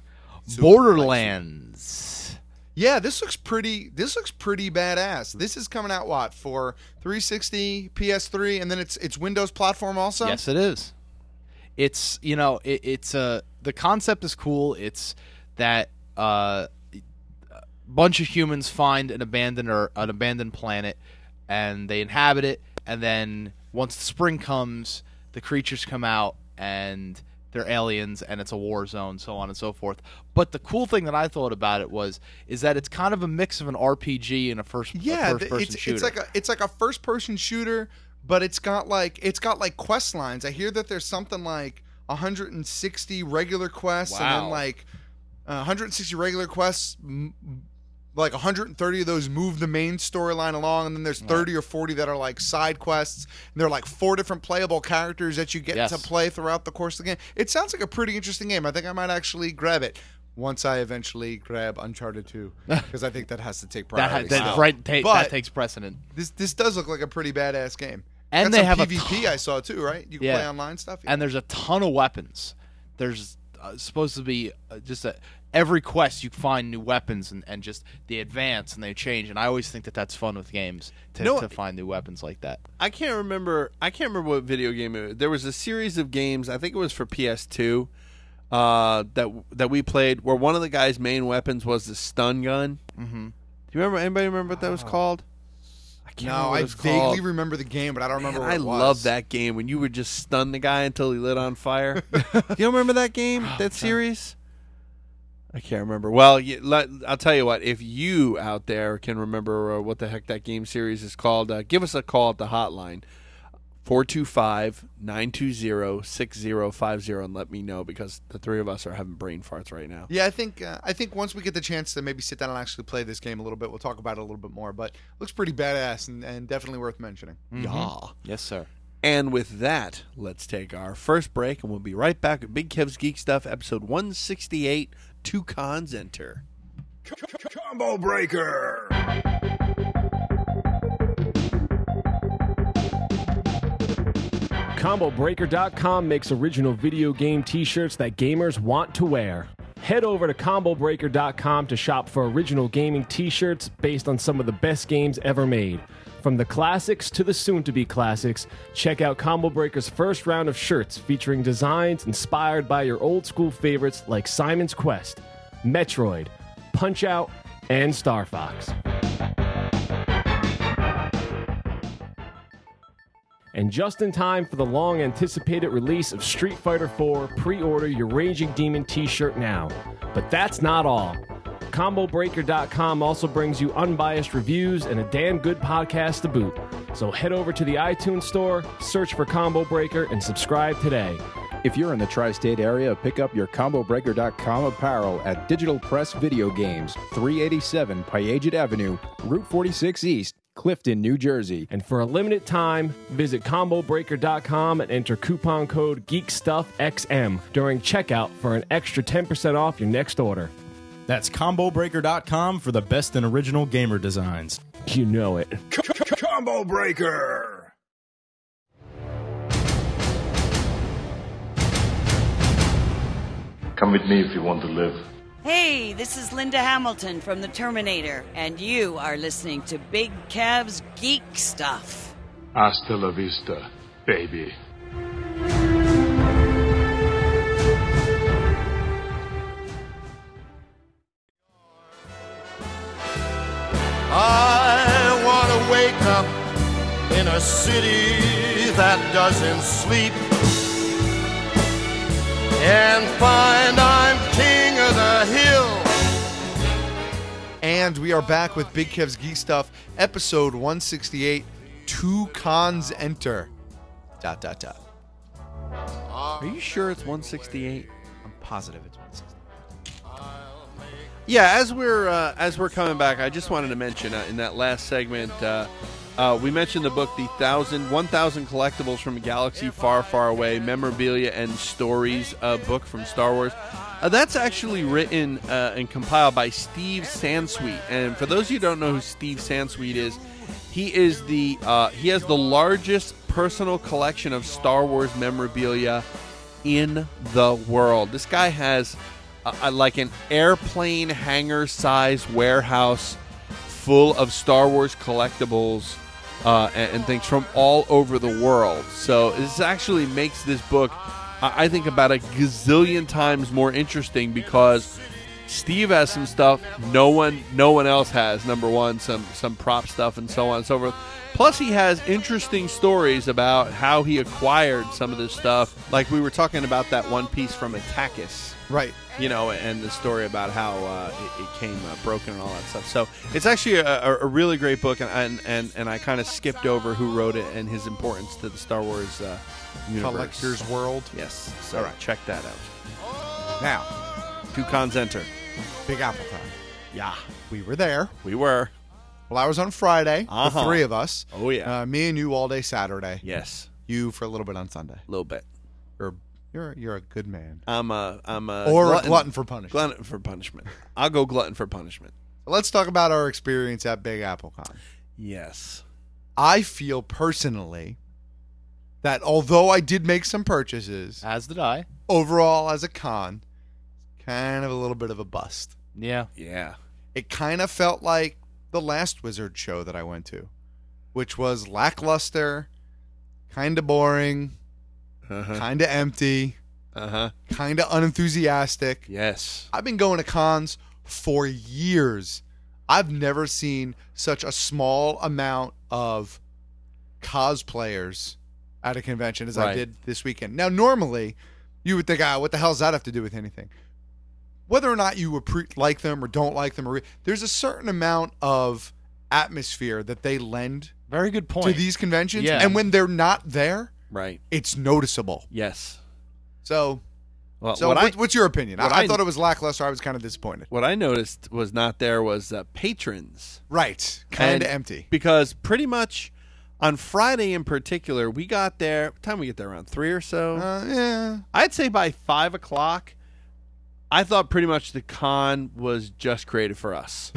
Borderlands. Yeah, this looks pretty. This looks pretty badass. This is coming out what for three sixty, P S three, and then it's it's Windows platform also. Yes, it is. It's you know it, it's uh, the concept is cool. It's that uh, a bunch of humans find an abandoned or an abandoned planet, and they inhabit it. And then once the spring comes, the creatures come out and they're aliens, and it's a war zone, so on and so forth. But the cool thing that I thought about it was is that it's kind of a mix of an R P G and a first Yeah, a first person it's shooter. it's like a it's like a first person shooter, but it's got like it's got like quest lines. I hear that there's something like one hundred sixty regular quests, and Wow. then like uh, one hundred sixty regular quests. M- like one hundred thirty of those move the main storyline along, and then there's thirty or forty that are like side quests. And there are like four different playable characters that you get Yes. to play throughout the course of the game. It sounds like a pretty interesting game. I think I might actually grab it once I eventually grab Uncharted two, because I think that has to take that, priority. that, still. right, ta- But that takes precedent. This this does look like a pretty badass game. And Got they some have a PvP ton- I saw too, right? You can Yeah. play online stuff. And there's a ton of weapons. There's uh, supposed to be uh, just a, every quest you find new weapons and, and just they advance and they change. And I always think that that's fun with games to, No, to find new weapons like that. I can't remember. I can't remember what video game it was. There was a series of games. I think it was for P S two uh, that that we played, where one of the guy's main weapons was the stun gun. Mm-hmm. Do you remember? Anybody remember what that was called? I can't remember No, what I it was vaguely called. remember the game, but I don't remember Man, what I it was. love that game when you would just stun the guy until he lit on fire. You remember that game? That series? I can't remember. Well, you, let, I'll tell you what. If you out there can remember uh, what the heck that game series is called, uh, give us a call at the hotline, four two five, nine two zero, six zero five zero, and let me know, because the three of us are having brain farts right now. Yeah, I think uh, I think once we get the chance to maybe sit down and actually play this game a little bit, we'll talk about it a little bit more. But it looks pretty badass and, and definitely worth mentioning. Yeah. Yes, sir. And with that, let's take our first break, and we'll be right back with Big Kev's Geek Stuff, episode one sixty-eight, Two Cons Enter. Combo Breaker! Combo Breaker dot com makes original video game t-shirts that gamers want to wear. Head over to Combo Breaker dot com to shop for original gaming t-shirts based on some of the best games ever made. From the classics to the soon-to-be classics, check out Combo Breaker's first round of shirts featuring designs inspired by your old-school favorites like Simon's Quest, Metroid, Punch-Out, and Star Fox. And just in time for the long-anticipated release of Street Fighter four, pre-order your Raging Demon t-shirt now. But that's not all. Combo Breaker dot com also brings you unbiased reviews and a damn good podcast to boot. So head over to the iTunes store, search for Combo Breaker, and subscribe today. If you're in the tri-state area, pick up your Combo Breaker dot com apparel at Digital Press Video Games, three eighty-seven Paget Avenue, Route forty-six East, Clifton, New Jersey. And for a limited time, visit Combo Breaker dot com and enter coupon code GeekStuffXM during checkout for an extra ten percent off your next order. That's Combo Breaker dot com for the best in original gamer designs. You know it. Combo Breaker! Come with me if you want to live. Hey, this is Linda Hamilton from The Terminator, and you are listening to Big Kev's Geek Stuff. Hasta la vista, baby. I want to wake up in a city that doesn't sleep and find I'm king of the hill. And we are back with Big Kev's Geek Stuff, episode one sixty-eight, Two Cons Enter. Dot, dot, dot. Are you sure it's one sixty-eight? I'm positive it's one sixty-eight. Yeah, as we're uh, as we're coming back, I just wanted to mention uh, in that last segment, uh, uh, we mentioned the book, the thousand, one thousand collectibles from a galaxy far, far away, memorabilia and stories uh, book from Star Wars. Uh, that's actually written uh, and compiled by Steve Sansweet. And for those of you who don't know who Steve Sansweet is, he is the uh, he has the largest personal collection of Star Wars memorabilia in the world. This guy has Uh, like an airplane hangar-sized warehouse full of Star Wars collectibles uh, and, and things from all over the world. So this actually makes this book, uh, I think, about a gazillion times more interesting because Steve has some stuff no one, no one else has. Number one, some some prop stuff and so on and so forth. Plus, he has interesting stories about how he acquired some of this stuff. Like we were talking about that one piece from Attackis. Right. You know, and the story about how uh, it, it came uh, broken and all that stuff. So it's actually a, a, a really great book, and and, and, and I kind of skipped over who wrote it and his importance to the Star Wars uh, universe. Collector's World. Yes. So All right. check that out. Now, Two Cons Enter. Big Apple time. Yeah. We were there. We were. Well, I was on Friday, Uh-huh. the three of us. Oh, yeah. Uh, me and you all day Saturday. Yes. You for a little bit on Sunday. A little bit. You're you're you're a good man. I'm a I'm a or glutton, a glutton for punishment. Glutton for punishment. I'll go glutton for punishment. Let's talk about our experience at Big Apple Con. Yes. I feel personally that although I did make some purchases, as did I, overall as a con, kind of a little bit of a bust. Yeah. Yeah. It kind of felt like the last Wizard show that I went to, which was lackluster, kind of boring, uh-huh. kind of empty, uh-huh. kind of unenthusiastic. Yes. I've been going to cons for years. I've never seen such a small amount of cosplayers at a convention as Right. I did this weekend. Now, normally, you would think, ah, what the hell does that have to do with anything? Whether or not you appre- like them or don't like them, or re- there's a certain amount of atmosphere that they lend Very good point. to these conventions. Yeah. And when they're not there, right, it's noticeable. Yes. So, Well, so what what, I- what's your opinion? I, what I I- thought it was lackluster. I was kind of disappointed. What I noticed was not there was uh, patrons. Right. Kind of And empty. Because pretty much on Friday in particular, we got there. What time we get there? Around three or so? Uh, yeah. I'd say by five o'clock, I thought pretty much the con was just created for us.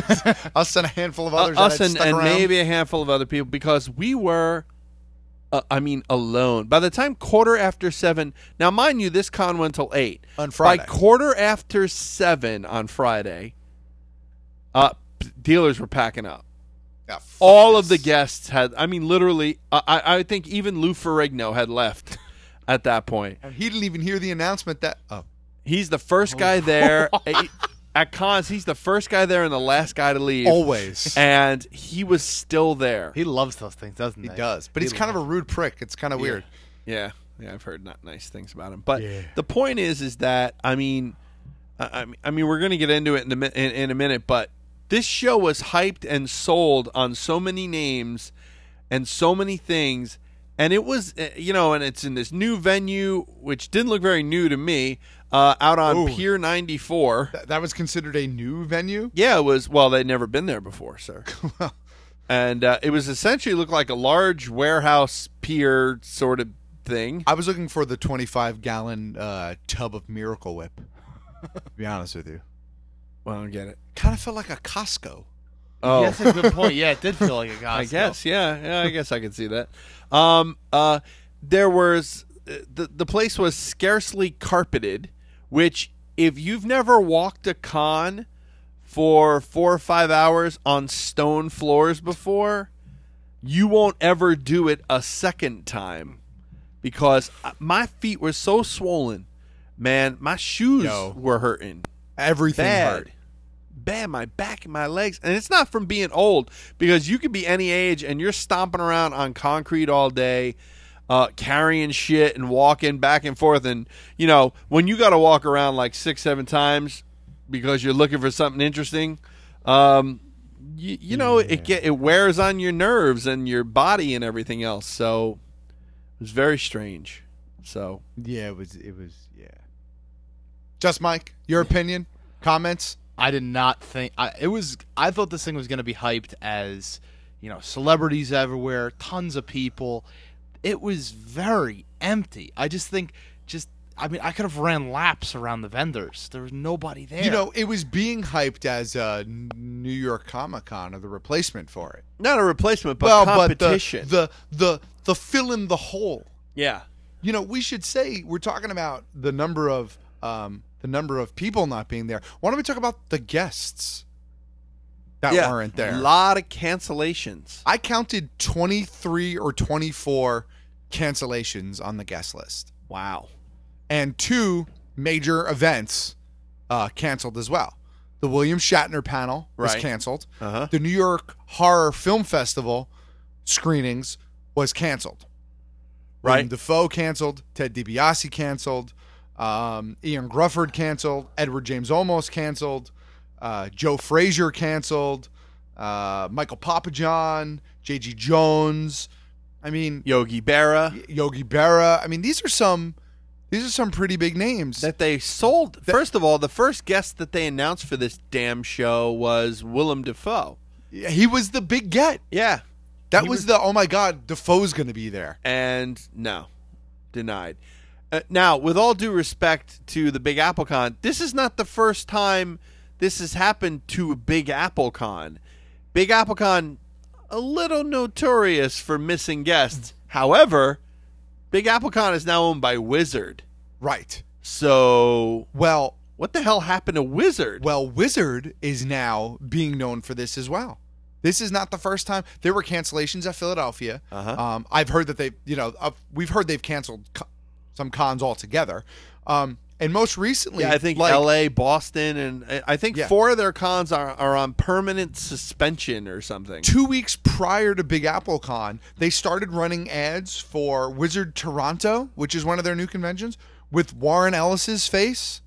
Us and a handful of Uh, others. us that had and, stuck and around. maybe a handful of other people because we were, uh, I mean, alone. By the time quarter after seven, now mind you, this con went till eight. On Friday. By quarter after seven on Friday, uh, p- dealers were packing up. Yeah, fuck All this. of the guests had, I mean, literally, I, I I think even Lou Ferrigno had left at that point. And he didn't even hear the announcement that. Oh. He's the first guy there. At cons, he's the first guy there and the last guy to leave. Always. And he was still there. He loves those things, doesn't he? He does. But He he's kind of a rude prick. It's kind of Yeah. weird. Yeah, yeah, I've heard not nice things about him. But the point is, is that I mean, I, I mean, we're going to get into it in a, mi- in, in a minute. But this show was hyped and sold on so many names and so many things, and it was, uh, you know, and it's in this new venue, which didn't look very new to me, uh, out on Ooh. Pier ninety-four. Th- that was considered a new venue? Yeah, it was. Well, they'd never been there before, sir. And uh, it was essentially looked like a large warehouse pier sort of thing. I was looking for the twenty-five gallon uh, tub of Miracle Whip, to be honest with you. Well, I don't get it. Kind of felt like a Costco. Oh, Yeah, that's a good point. Yeah, it did feel like a Costco. I guess, yeah, yeah, I guess I could see that. Um, uh, there was uh, the the place was scarcely carpeted, which if you've never walked a con for four or five hours on stone floors before, you won't ever do it a second time, because my feet were so swollen, man. My shoes Yo. were hurting. Everything Bad. hurt. Bad, my back and my legs. And it's not from being old, because you could be any age and you're stomping around on concrete all day, uh, carrying shit and walking back and forth. And, you know, when you got to walk around like six, seven times because you're looking for something interesting, um, you, you know, Yeah. it get, it wears on your nerves and your body and everything else. So it was very strange. So Yeah, it was. It was. Yeah. Just Mike, your opinion, comments. I did not think I, it was. I thought this thing was going to be hyped as, you know, celebrities everywhere, tons of people. It was very empty. I just think, just I mean, I could have ran laps around the vendors. There was nobody there. You know, it was being hyped as a New York Comic Con or the replacement for it. not a replacement, but well, competition. but the, the the the fill in the hole. yeah. You know, we should say we're talking about the number of um, the number of people not being there. Why don't we talk about the guests that yeah. weren't there? A lot of cancellations. I counted twenty-three or twenty-four cancellations on the guest list. Wow. And two major events uh, canceled as well. The William Shatner panel was Right. canceled. Uh-huh. The New York Horror Film Festival screenings was canceled. Right. William Dafoe canceled. Ted DiBiase canceled. Um, Ian Grufford canceled. Edward James Olmos canceled. Uh, Joe Frazier canceled. Uh, Michael Papajohn. J G Jones. I mean, Yogi Berra. Yogi Berra. I mean, these are some these are some pretty big names. That they sold. First of all, the first guest that they announced for this damn show was Willem Dafoe. Yeah, he was the big get. Yeah. That He was, was- the, oh my God, Defoe's going to be there. And no, denied. Uh, now, with all due respect to the Big Apple Con, this is not the first time this has happened to a Big Apple Con. Big Apple Con, a little notorious for missing guests. However, Big Apple Con is now owned by Wizard. Right. So, Well, what the hell happened to Wizard? well, Wizard is now being known for this as well. This is not the first time. There were cancellations at Philadelphia. Uh-huh. Um, I've heard that they, you know, uh, we've heard they've canceled co- some cons altogether. Um, and most recently, Yeah, I think like, L A, Boston, and I- I think Yeah. four of their cons are, are on permanent suspension or something. two weeks prior to Big Apple Con, they started running ads for Wizard Toronto, which is one of their new conventions, with Warren Ellis's face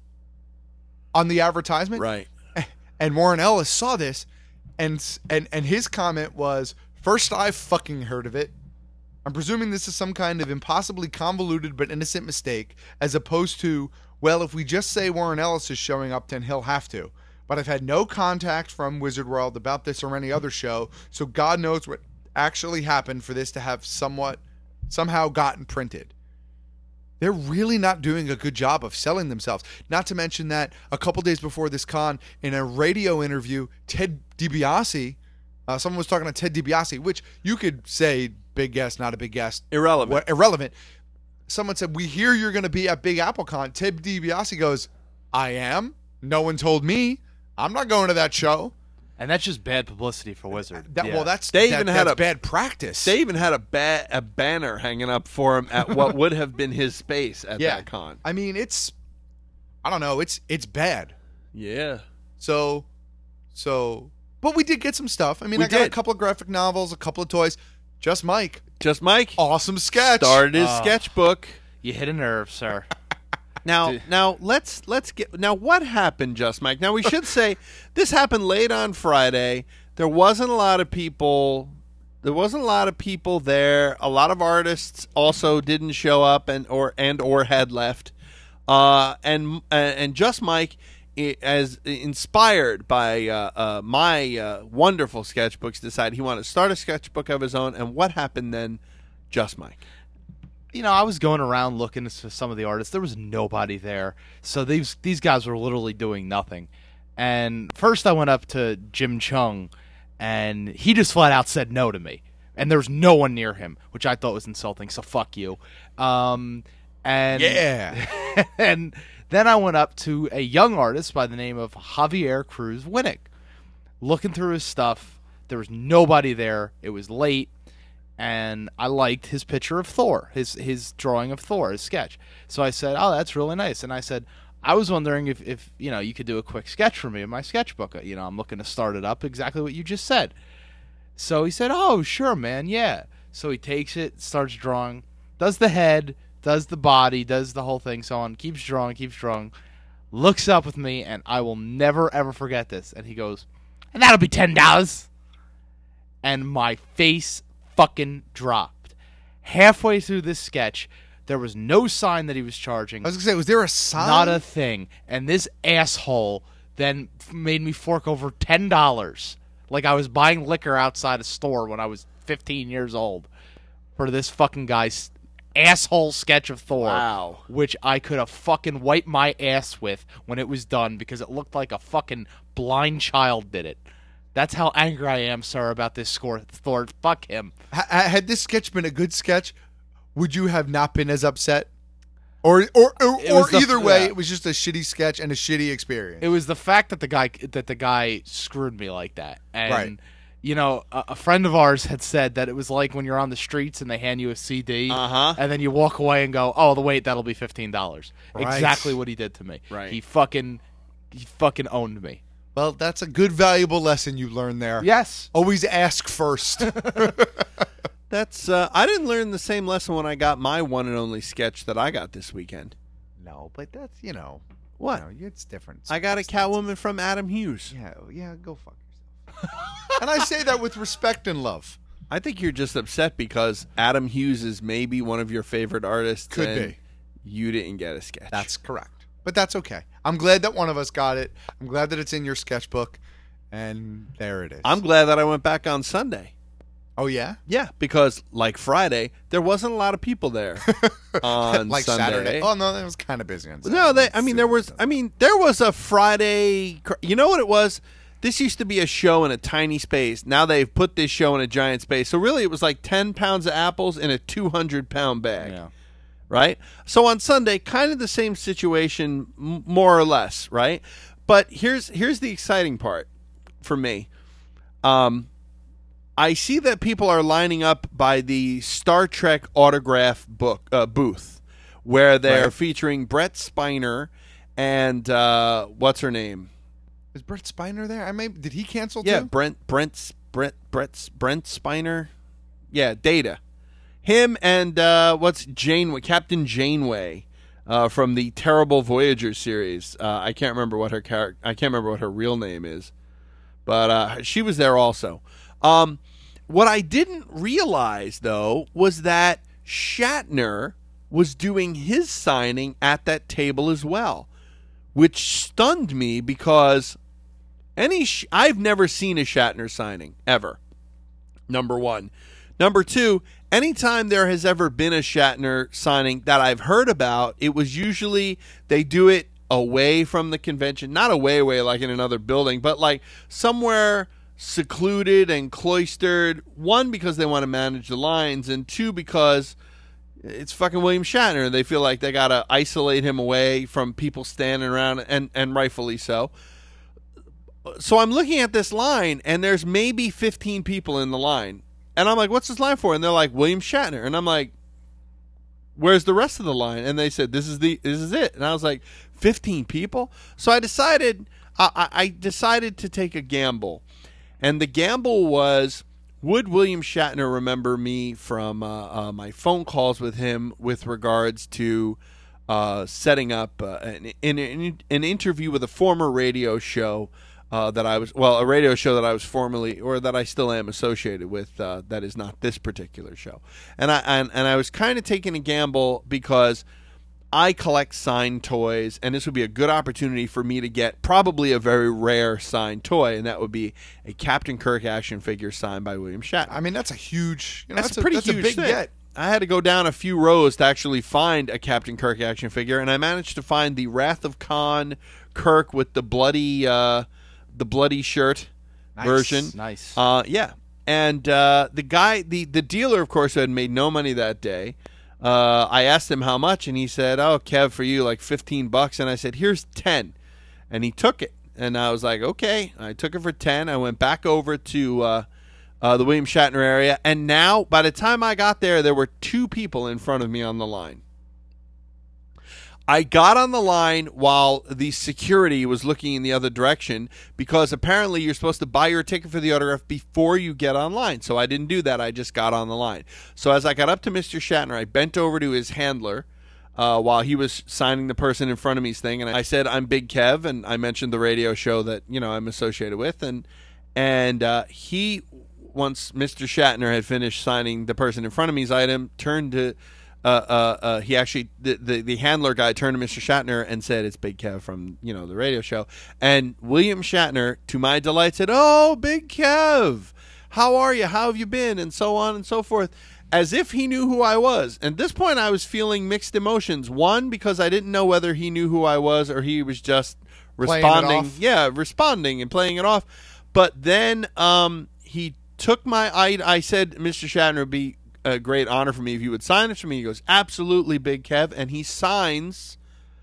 on the advertisement. Right. And Warren Ellis saw this, and and and his comment was, first I've fucking heard of it. I'm presuming this is some kind of impossibly convoluted but innocent mistake, as opposed to, well, if we just say Warren Ellis is showing up, then he'll have to. But I've had no contact from Wizard World about this or any other show, so God knows what actually happened for this to have somewhat, somehow gotten printed. They're really not doing a good job of selling themselves. Not to mention that a couple days before this con, in a radio interview, Ted DiBiase, uh, someone was talking to Ted DiBiase, which you could say big guest, not a big guest. Irrelevant. What, irrelevant. Someone said, we hear you're going to be at Big Apple Con. Ted DiBiase goes, I am? No one told me. I'm not going to that show. And that's just bad publicity for Wizard. That, Yeah. Well, that's, They that, even had that's a- bad practice. They even had a ba- a banner hanging up for him at what would have been his space at yeah. that con. I mean, it's, I don't know, it's it's bad. Yeah. So, so, but we did get some stuff. I mean, We I got did. a couple of graphic novels, a couple of toys. Just Mike. Just Mike. Awesome sketch. Started his Oh. sketchbook. You hit a nerve, sir. Now, Dude. now let's let's get now what happened, Just Mike. Now we should say this happened late on Friday. There wasn't a lot of people. There wasn't a lot of people there. A lot of artists also didn't show up and or and or had left. Uh, and uh, and Just Mike, i- as inspired by uh, uh, my uh, wonderful sketchbooks, decided he wanted to start a sketchbook of his own. And what happened then, Just Mike? You know, I was going around looking for some of the artists. There was nobody there. So these these guys were literally doing nothing. And first I went up to Jim Chung, and he just flat out said no to me. And there was no one near him, which I thought was insulting, so fuck you. Um, and Yeah. and Then I went up to a young artist by the name of Javier Cruz Winnick. Looking through his stuff, there was nobody there. It was late, and I liked his picture of Thor, his his drawing of Thor, his sketch. So I said, "Oh, that's really nice." And I said, "I was wondering if, if you know you could do a quick sketch for me in my sketchbook. You know, I'm looking to start it up exactly what you just said." So he said, "Oh, sure, man, yeah." So he takes it, starts drawing, does the head, does the body, does the whole thing, so on, keeps drawing, keeps drawing, looks up with me, and I will never, ever forget this. And he goes, "And that'll be ten dollars. And my face fucking dropped. Halfway through this sketch, there was no sign that he was charging. I was going to say, was there a sign? Not a thing. And this asshole then made me fork over ten dollars. Like I was buying liquor outside a store when I was fifteen years old for this fucking guy's asshole sketch of Thor. Wow. Which I could have fucking wiped my ass with when it was done because it looked like a fucking blind child did it. That's how angry I am, sir, about this score. Thor, fuck him. H- had this sketch been a good sketch, would you have not been as upset? Or or or, or the, either way, yeah. it was just a shitty sketch and a shitty experience. It was the fact that the guy that the guy screwed me like that. And right. You know, a, a friend of ours had said that it was like when you're on the streets and they hand you a C D, uh-huh. and then you walk away and go, "Oh, the wait, that'll be fifteen dollars." Right. Exactly what he did to me. Right. He fucking, he fucking owned me. Well, that's a good, valuable lesson you learned there. Yes. Always ask first. That's. Uh, I didn't learn the same lesson when I got my one and only sketch that I got this weekend. No, but that's, you know. What? You know, it's different. I got a Catwoman from Adam Hughes. Yeah, yeah, go fuck yourself. And I say that with respect and love. I think you're just upset because Adam Hughes is maybe one of your favorite artists. Could and be. You didn't get a sketch. That's correct. But that's okay. I'm glad that one of us got it. I'm glad that it's in your sketchbook. And there it is. I'm glad that I went back on Sunday. Oh, yeah? Yeah, because like Friday, there wasn't a lot of people there on like Sunday. Saturday. Oh, no, that was kind of busy on Saturday. No, they, I mean, there was, I mean, there was a Friday, you know what it was? This used to be a show in a tiny space. Now they've put this show in a giant space. So really it was like ten pounds of apples in a two hundred pound bag. Yeah. Right? So on Sunday, kind of the same situation, m- more or less, right? But here's here's the exciting part for me. Um, I see that people are lining up by the Star Trek autograph book uh, booth, where they're Right. featuring Brett Spiner and uh, what's her name? Is Brett Spiner there? I may. Did he cancel Yeah, too? Brent Brent Brent Brent Brent Spiner. Yeah, Data. Him and uh, what's Janeway, Captain Janeway uh, from the terrible Voyager series. Uh, I can't remember what her character. I can't remember what her real name is, but uh, she was there also. Um, what I didn't realize though was that Shatner was doing his signing at that table as well, which stunned me because any sh- I've never seen a Shatner signing ever. Number one. Number two, anytime there has ever been a Shatner signing that I've heard about, it was usually they do it away from the convention. Not away, away like in another building, but like somewhere secluded and cloistered. One, because they want to manage the lines, and two, because it's fucking William Shatner. They feel like they got to isolate him away from people standing around, and, and rightfully so. So I'm looking at this line, and there's maybe fifteen people in the line. And I'm like, what's this line for? And they're like, William Shatner. And I'm like, where's the rest of the line? And they said, this is the this is it. And I was like, fifteen people? So I decided I, I decided to take a gamble. And the gamble was, would William Shatner remember me from uh, uh, my phone calls with him with regards to uh, setting up uh, an, an, an interview with a former radio show Uh, that I was, well, a radio show that I was formerly, or that I still am associated with, uh, that is not this particular show. And I and, and I was kind of taking a gamble because I collect signed toys, and this would be a good opportunity for me to get probably a very rare signed toy, and that would be a Captain Kirk action figure signed by William Shatner. I mean, that's a huge, you know, That's, that's, a pretty that's huge a big thing. get. I had to go down a few rows to actually find a Captain Kirk action figure, and I managed to find the Wrath of Khan Kirk with the bloody... Uh, the bloody shirt Nice. version. Nice. Uh, yeah. And uh, the guy, the, the dealer, of course, had made no money that day. uh, I asked him how much, and he said, "Oh, Kev, for you, like fifteen bucks." And I said, "Here's ten," and he took it. And I was like, "Okay." I took it for ten. I went back over to uh, uh, the William Shatner area, and now by the time I got there, there were two people in front of me on the line. I got on the line while the security was looking in the other direction because apparently you're supposed to buy your ticket for the autograph before you get online. So I didn't do that. I just got on the line. So as I got up to Mister Shatner, I bent over to his handler uh, while he was signing the person in front of me's thing. And I said, "I'm Big Kev." And I mentioned the radio show that, you know, I'm associated with. And, and uh, he, once Mister Shatner had finished signing the person in front of me's item, turned to... Uh, uh, uh, he actually, the, the the handler guy turned to Mister Shatner and said, "It's Big Kev from, you know, the radio show." And William Shatner, to my delight, said, "Oh, Big Kev, how are you? How have you been?" And so on and so forth, as if he knew who I was. At this point, I was feeling mixed emotions. One, because I didn't know whether he knew who I was or he was just responding. Yeah, responding and playing it off. But then um, he took my, I, I said, "Mister Shatner, would be a great honor for me if you would sign it for me." He goes, "Absolutely, Big Kev," and he signs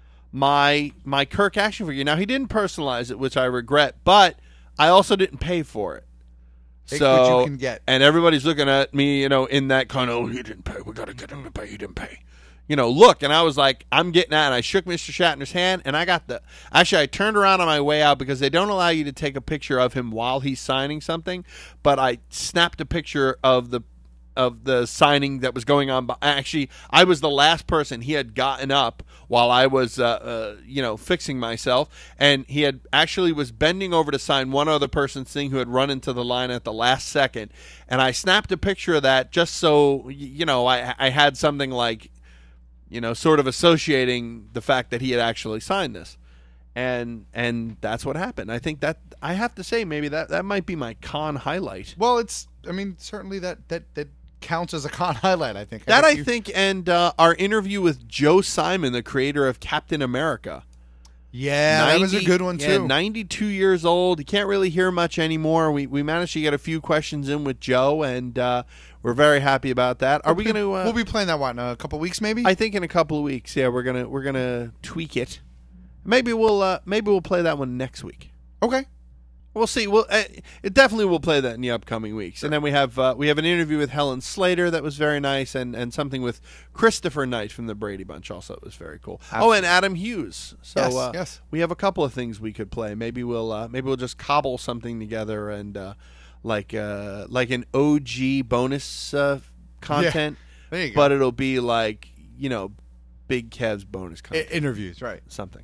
my my Kirk action figure. Now, he didn't personalize it, which I regret, but I also didn't pay for it. Take so what you can get. And everybody's looking at me, you know, in that kind of, "Oh, he didn't pay. We got to get him to pay. He didn't pay." You know, look, and I was like, I'm getting that, and I shook Mister Shatner's hand, and I got the. Actually, I turned around on my way out because they don't allow you to take a picture of him while he's signing something, but I snapped a picture of the. of the signing that was going on. Actually, I was the last person. He had gotten up while I was, uh, uh, you know, fixing myself, and he had actually was bending over to sign one other person's thing who had run into the line at the last second. And I snapped a picture of that just so, you know, I, I had something like, you know, sort of associating the fact that he had actually signed this. And and that's what happened. I think that, I have to say, maybe that, that might be my con highlight. Well, it's, I mean, certainly that, that, that, counts as a con highlight, I think. That I, I think, and uh, our interview with Joe Simon, the creator of Captain America. Yeah, ninety, that was a good one, too. Yeah, ninety-two years old. You can't really hear much anymore. We we managed to get a few questions in with Joe, and uh, we're very happy about that. Are we'll we going to... Uh, we'll be playing that, what, in a couple weeks, maybe? I think in a couple of weeks, yeah. We're going to we're gonna tweak it. Maybe we'll uh, maybe we'll play that one next week. Okay. We'll see. We'll uh, it definitely will play that in the upcoming weeks, sure. And then we have uh, we have an interview with Helen Slater that was very nice, and, and something with Christopher Knight from the Brady Bunch also was very cool. Absolutely. Oh, and Adam Hughes. So yes, uh, yes. we have a couple of things we could play. Maybe we'll uh, maybe we'll just cobble something together and uh, like uh, like an O G bonus uh, content. Yeah. There you go. But it'll be like, you know, Big Kev's bonus content. I- interviews, right? Something.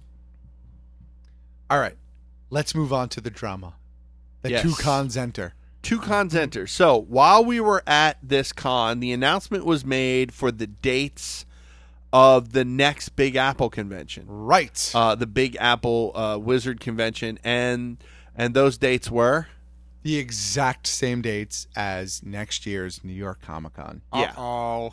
All right. Let's move on to the drama. The yes. two cons enter. Two cons enter. So while we were at this con, the announcement was made for the dates of the next Big Apple convention. Right. Uh, the Big Apple uh, Wizard convention. And and those dates were? The exact same dates as next year's New York Comic Con. Yeah. Uh-oh.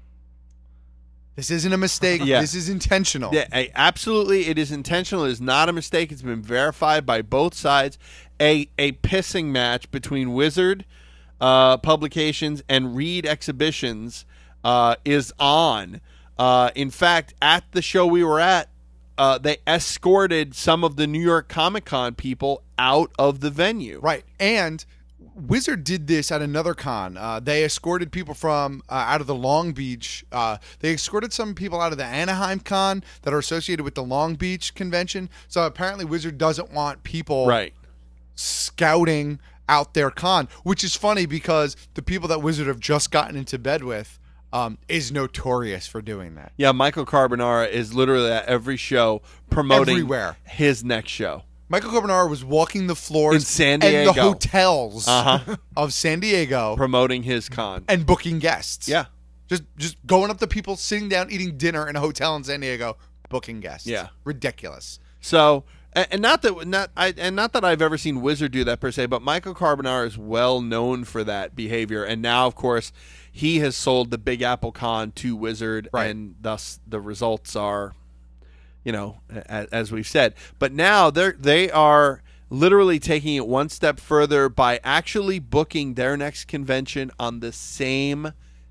This isn't a mistake. Yeah. This is intentional. Yeah, absolutely, it is intentional. It is not a mistake. It's been verified by both sides. A a pissing match between Wizard uh, Publications and Reed Exhibitions uh, is on. Uh, in fact, at the show we were at, uh, they escorted some of the New York Comic Con people out of the venue. Right, and Wizard did this at another con. Uh, they escorted people from uh, out of the Long Beach. Uh, they escorted some people out of the Anaheim con that are associated with the Long Beach convention. So apparently Wizard doesn't want people right. scouting out their con, which is funny because the people that Wizard have just gotten into bed with um, is notorious for doing that. Yeah, Michael Carbonara is literally at every show promoting Everywhere. his next show. Michael Carbonara was walking the floors in San Diego. and the hotels uh-huh. of San Diego, promoting his con and booking guests. Yeah, just just going up to people, sitting down, eating dinner in a hotel in San Diego, booking guests. Yeah, ridiculous. So, and not that not I and not that I've ever seen Wizard do that per se, but Michael Carbonara is well known for that behavior, and now of course he has sold the Big Apple Con to Wizard, right. and thus the results are, you know, as we've said. But now they're they are literally taking it one step further by actually booking their next convention on the same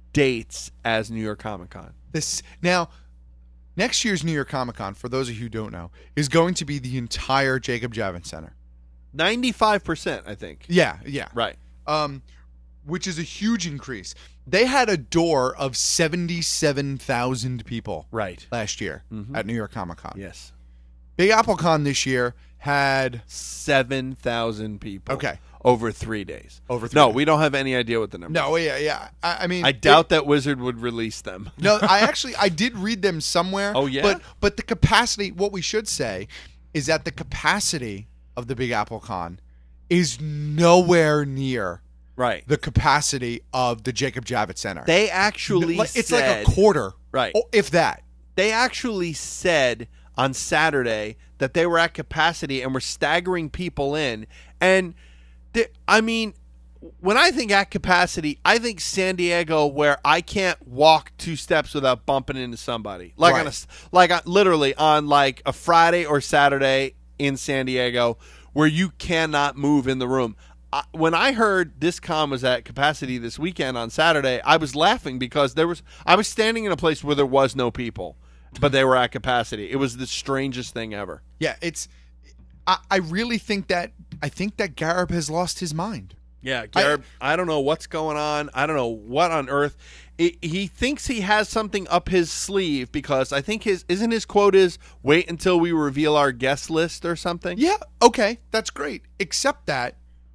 dates as New York Comic Con. This now, next year's New York Comic Con, for those of you who don't know, is going to be the entire Jacob Javits Center. ninety-five percent, I think. Yeah, yeah. Right. Um, which is a huge increase. They had a door of seventy-seven thousand people right. last year mm-hmm. at New York Comic Con. Yes. Big Apple Con this year had seven thousand people. Okay. Over three days. Over three No, days. we don't have any idea what the number No, is. yeah, yeah. I, I mean, I doubt it, that Wizard would release them. No, I actually, I did read them somewhere. Oh, yeah? But, but the capacity, what we should say is that the capacity of the Big Apple Con is nowhere near right. the capacity of the Jacob Javits Center. They actually It's said, like a quarter. Right. If that. They actually said on Saturday that they were at capacity and were staggering people in. And, they, I mean, when I think at capacity, I think San Diego, where I can't walk two steps without bumping into somebody. Like, Right. on a, like on, literally on like a Friday or Saturday in San Diego, where you cannot move in the room. I, when I heard this con was at capacity this weekend on Saturday, I was laughing because there was I was standing in a place where there was no people, but they were at capacity. It was the strangest thing ever. Yeah, it's. I, I really think that I think that Garib has lost his mind. Yeah, Garib, I, I don't know what's going on. I don't know what on earth. It, he thinks he has something up his sleeve because I think his isn't his quote is wait until we reveal our guest list or something. Yeah, okay, that's great. Except that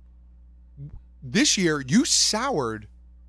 this year you soured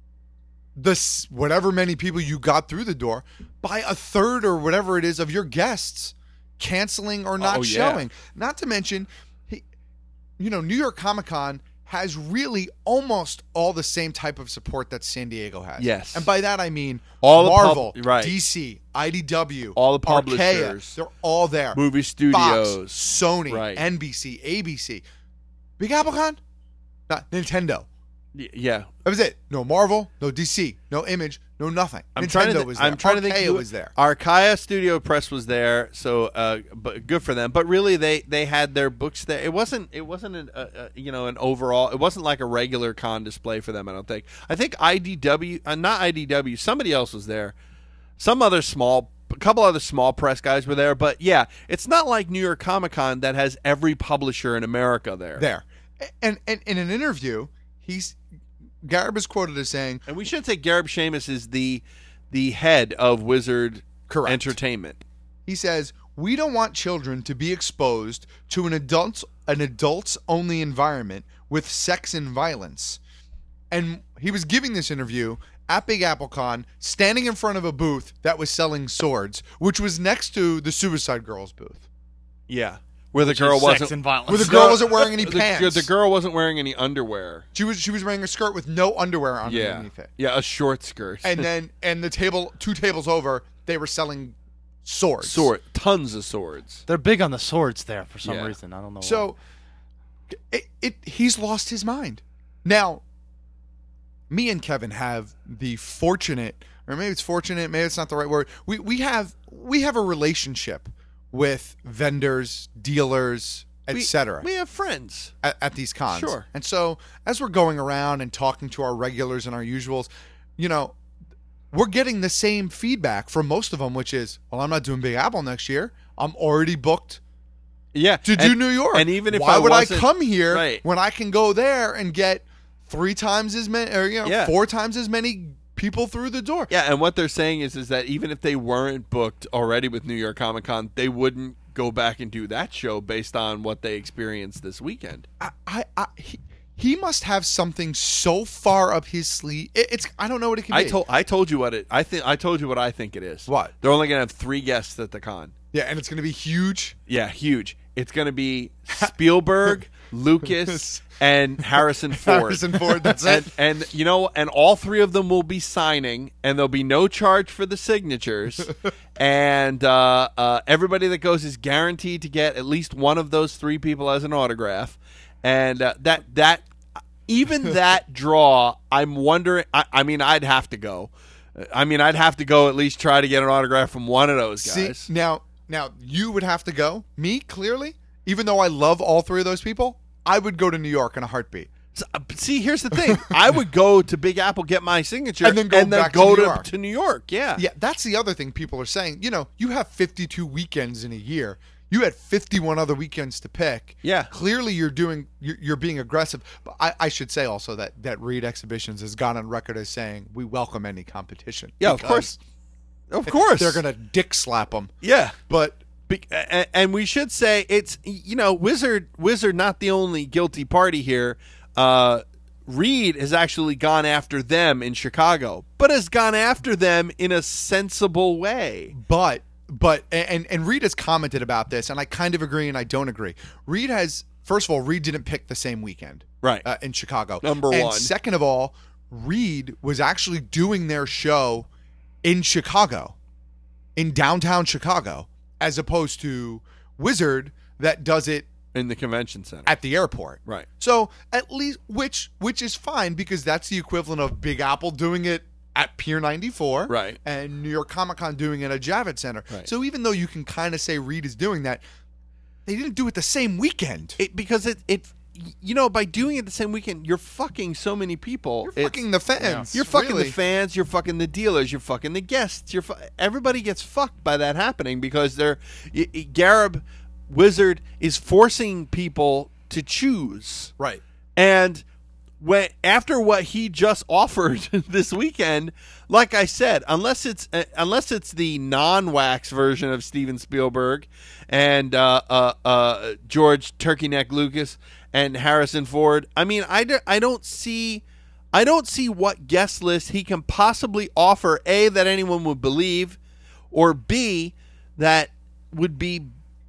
the whatever many people you got through the door by a third or whatever it is of your guests canceling or not Oh, yeah. showing. Not to mention, he, you know, New York Comic Con has really almost all the same type of support that San Diego has. Yes. And by that I mean All the pub- Marvel, right. D C, I D W, All the Archaea, publishers. they're all there. Movie studios. Fox, Sony, Right. N B C, A B C. Big Apple Con? Not Nintendo. Y- Yeah. That was it. No Marvel, no D C, no Image, no nothing. I'm Nintendo trying to th- was there. I'm trying to think Archaea who- was there. Archaea Studio Press was there, so uh, but good for them. But really, they, they had their books there. It wasn't it wasn't an uh, uh, you know an overall. It wasn't like a regular con display for them. I don't think. I think I D W, uh, not I D W. Somebody else was there. Some other small, a couple other small press guys were there. But yeah, it's not like New York Comic Con that has every publisher in America there. There. And, and in an interview, he's Garib is quoted as saying, And we should say Garib Sheamus is the the head of Wizard Correct. Entertainment. he says, "We don't want children to be exposed to an adults an adults only environment with sex and violence." And he was giving this interview at Big Apple Con, standing in front of a booth that was selling swords, which was next to the Suicide Girls booth. Yeah. Where the Which girl is wasn't sex and violence. Where the girl wasn't wearing any the, pants. The girl wasn't wearing any underwear. She was she was wearing a skirt with no underwear on Yeah. underneath it. Yeah, a short skirt. And then and the table two tables over, they were selling swords. sword, tons of swords. They're big on the swords there for some Yeah. reason. I don't know. So it, it he's lost his mind. Now, me and Kevin have the fortunate, or maybe it's fortunate, maybe it's not the right word. We we have we have a relationship with vendors, dealers, et cetera. We have friends. At, at these cons. Sure. And so as we're going around and talking to our regulars and our usuals, you know, we're getting the same feedback from most of them, which is, well, I'm not doing Big Apple next year. I'm already booked Yeah, to do and- New York. And even if why I would I wasn't- come here right. when I can go there and get three times as many, or you know, Yeah. four times as many people through the door? Yeah, and what they're saying is is that even if they weren't booked already with New York Comic Con, they wouldn't go back and do that show based on what they experienced this weekend. I, I, I he, he must have something so far up his sleeve. It, it's I don't know what it can I be. told I told you what it I think I told you what I think it is. What? They're only gonna have three guests at the con. Yeah, and it's going to be huge. Yeah, huge. It's gonna be Spielberg, Lucas, and Harrison Ford. Harrison Ford, that's and, it. And you know, and all three of them will be signing, and there'll be no charge for the signatures. and uh, uh, everybody that goes is guaranteed to get at least one of those three people as an autograph. And uh, that that even that draw, I'm wondering. I, I mean, I'd have to go. I mean, I'd have to go at least try to get an autograph from one of those guys. See, now, now you would have to go. Me, clearly, even though I love all three of those people, I would go to New York in a heartbeat So, uh, see, here's the thing. I would go to Big Apple, get my signature, And then go back to New to, York. to New York. Yeah. Yeah, that's the other thing people are saying. You know, you have fifty-two weekends in a year. You had fifty-one other weekends to pick. Yeah. Clearly, you're doing. You're, you're being aggressive. But I, I should say also that that Reed Exhibitions has gone on record as saying we welcome any competition. Yeah, of Because course. Of course. they're gonna dick slap them. Yeah. But Be- and, and we should say it's, you know, Wizard Wizard not the only guilty party here. Uh, Reed has actually gone after them in Chicago, but has gone after them in a sensible way. But but and and Reed has commented about this, and I kind of agree and I don't agree. Reed has first of all, Reed didn't pick the same weekend, right, uh, in Chicago. Number and one. Second of all, Reed was actually doing their show in Chicago, in downtown Chicago, as opposed to Wizard that does it in the convention center at the airport. Right. So at least which which is fine because that's the equivalent of Big Apple doing it at Pier ninety-four, right, and New York Comic Con doing it at Javits Center. Right. So even though you can kind of say Reed is doing that, they didn't do it the same weekend. It, because it it you know, by doing it the same weekend, you're fucking so many people. You're fucking the fans. You're fucking really. the fans. You're fucking the dealers. You're fucking the guests. You're fu- everybody gets fucked by that happening because they're y- y- Garib Wizard is forcing people to choose. Right. And when after what he just offered this weekend, like I said, unless it's uh, unless it's the non-wax version of Steven Spielberg and uh, uh, uh, George Turkey Neck Lucas and Harrison Ford, I mean, I, do, I don't see I don't see what guest list he can possibly offer, A, that anyone would believe, or B, that would be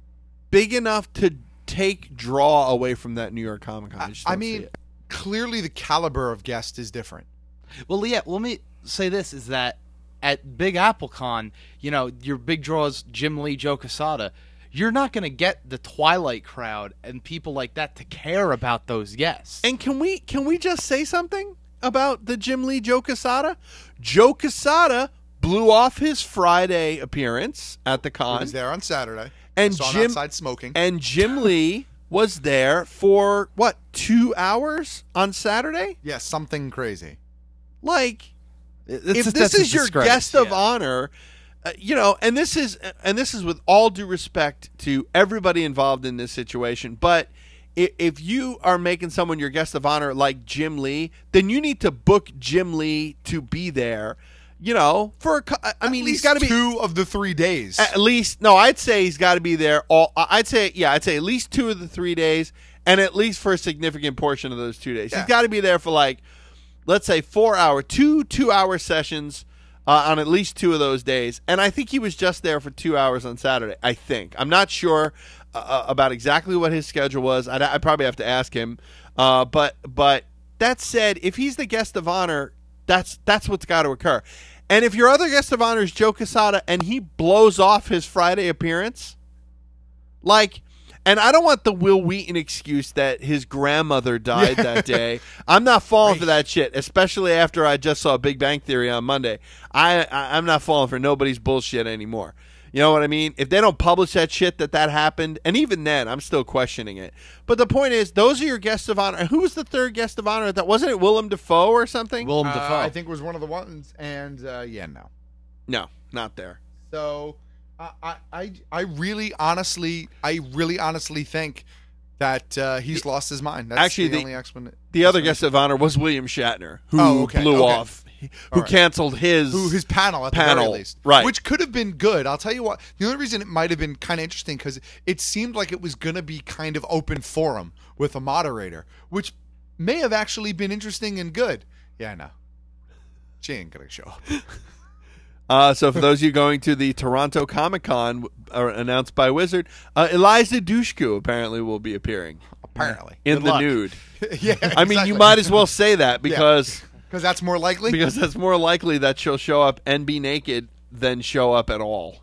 big enough to take draw away from that New York Comic Con. I, just I don't see mean, it. clearly the caliber of guest is different. Well, yeah, let me say this, is that at Big Apple Con, you know, your big draws, Jim Lee, Joe Quesada, you're not going to get the Twilight crowd and people like that to care about those guests. And can we can we just say something about the Jim Lee, Joe Quesada? Joe Quesada blew off his Friday appearance at the con. He was there on Saturday. And Saw him Jim outside smoking. And Jim Lee was there for what, two hours on Saturday? Yeah, something crazy. Like, It's if just- this that's a is your disgrace, guest of yeah. honor, uh, you know, and this is and this is with all due respect to everybody involved in this situation, but i- if you are making someone your guest of honor like Jim Lee, then you need to book Jim Lee to be there. You know, for a, cou- I At mean, least he's got to be two of the three days. At least, no, I'd say he's got to be there all. I'd say, yeah, I'd say at least two of the three days, and at least for a significant portion of those two days. Yeah. He's got to be there for like, let's say four hour, two two hour sessions uh, on at least two of those days. And I think he was just there for two hours on Saturday. I think I'm not sure uh, about exactly what his schedule was. I'd, I'd probably have to ask him. Uh, but but that said, if he's the guest of honor, that's that's what's got to occur. And if your other guest of honor is Joe Quesada and he blows off his Friday appearance, like, and I don't want the Will Wheaton excuse that his grandmother died that day. I'm not falling for that shit, especially after I just saw Big Bang Theory on Monday. I, I I'm not falling for nobody's bullshit anymore. You know what I mean? If they don't publish that shit that that happened, and even then, I'm still questioning it. But the point is, those are your guests of honor. Who was the third guest of honor? That wasn't it Willem Dafoe or something? Willem Uh, Dafoe. I think was one of the ones, and uh, yeah, no. No, not there. So uh, I, I, I really honestly, I really honestly think that uh, he's lost his mind. That's Actually, the, the- only explanation. The other guest of honor was William Shatner, who Oh, okay, blew okay. off, who All right. canceled his Who his panel at panel, the very least, right? Which could have been good. I'll tell you what. The only reason it might have been kind of interesting because it seemed like it was going to be kind of open forum with a moderator, which may have actually been interesting and good. Yeah, I know. She ain't gonna show up. Uh, so for those of you going to the Toronto Comic Con uh, announced by Wizard, uh, Eliza Dushku apparently will be appearing. Apparently. In Good the luck. nude. Yeah, I mean, exactly. you might as well say that because because that's more likely. because that's more likely that she'll show up and be naked than show up at all.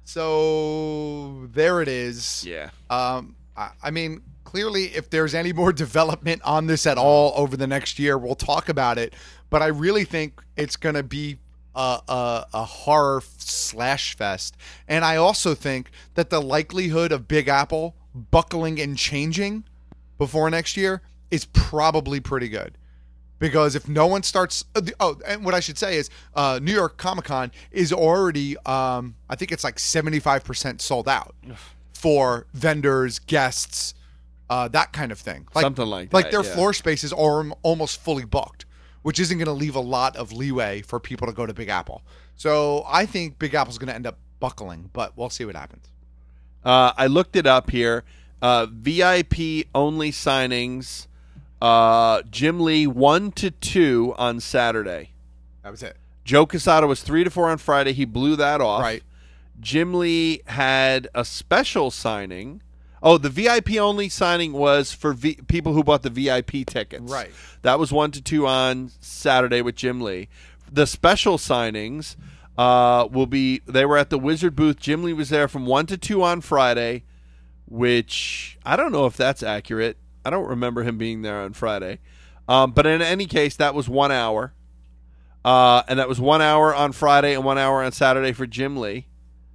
So there it is. Yeah. Um, I, I mean, clearly, if there's any more development on this at all over the next year, we'll talk about it. But I really think it's going to be a, a, a horror slash fest. And I also think that the likelihood of Big Apple buckling and changing before next year is probably pretty good. Because if no one starts, oh, and what I should say is, uh, New York Comic Con is already, um, I think it's like seventy-five percent sold out for vendors, guests, uh, that kind of thing. Like, Something like that. Like their yeah. floor spaces are almost fully booked, which isn't going to leave a lot of leeway for people to go to Big Apple. So I think Big Apple's going to end up buckling, but we'll see what happens. Uh, I looked it up here. Uh, V I P only signings. Uh, Jim Lee one to two on Saturday. That was it. Joe Quesada was three to four on Friday. He blew that off. Right. Jim Lee had a special signing. Oh, the V I P only signing was for v- people who bought the V I P tickets. Right. That was one to two on Saturday with Jim Lee. The special signings uh, will be. They were at the Wizard booth. Jim Lee was there from one to two on Friday, which I don't know if that's accurate. I don't remember him being there on Friday. Um, but in any case, that was one hour. Uh, and that was one hour on Friday and one hour on Saturday for Jim Lee.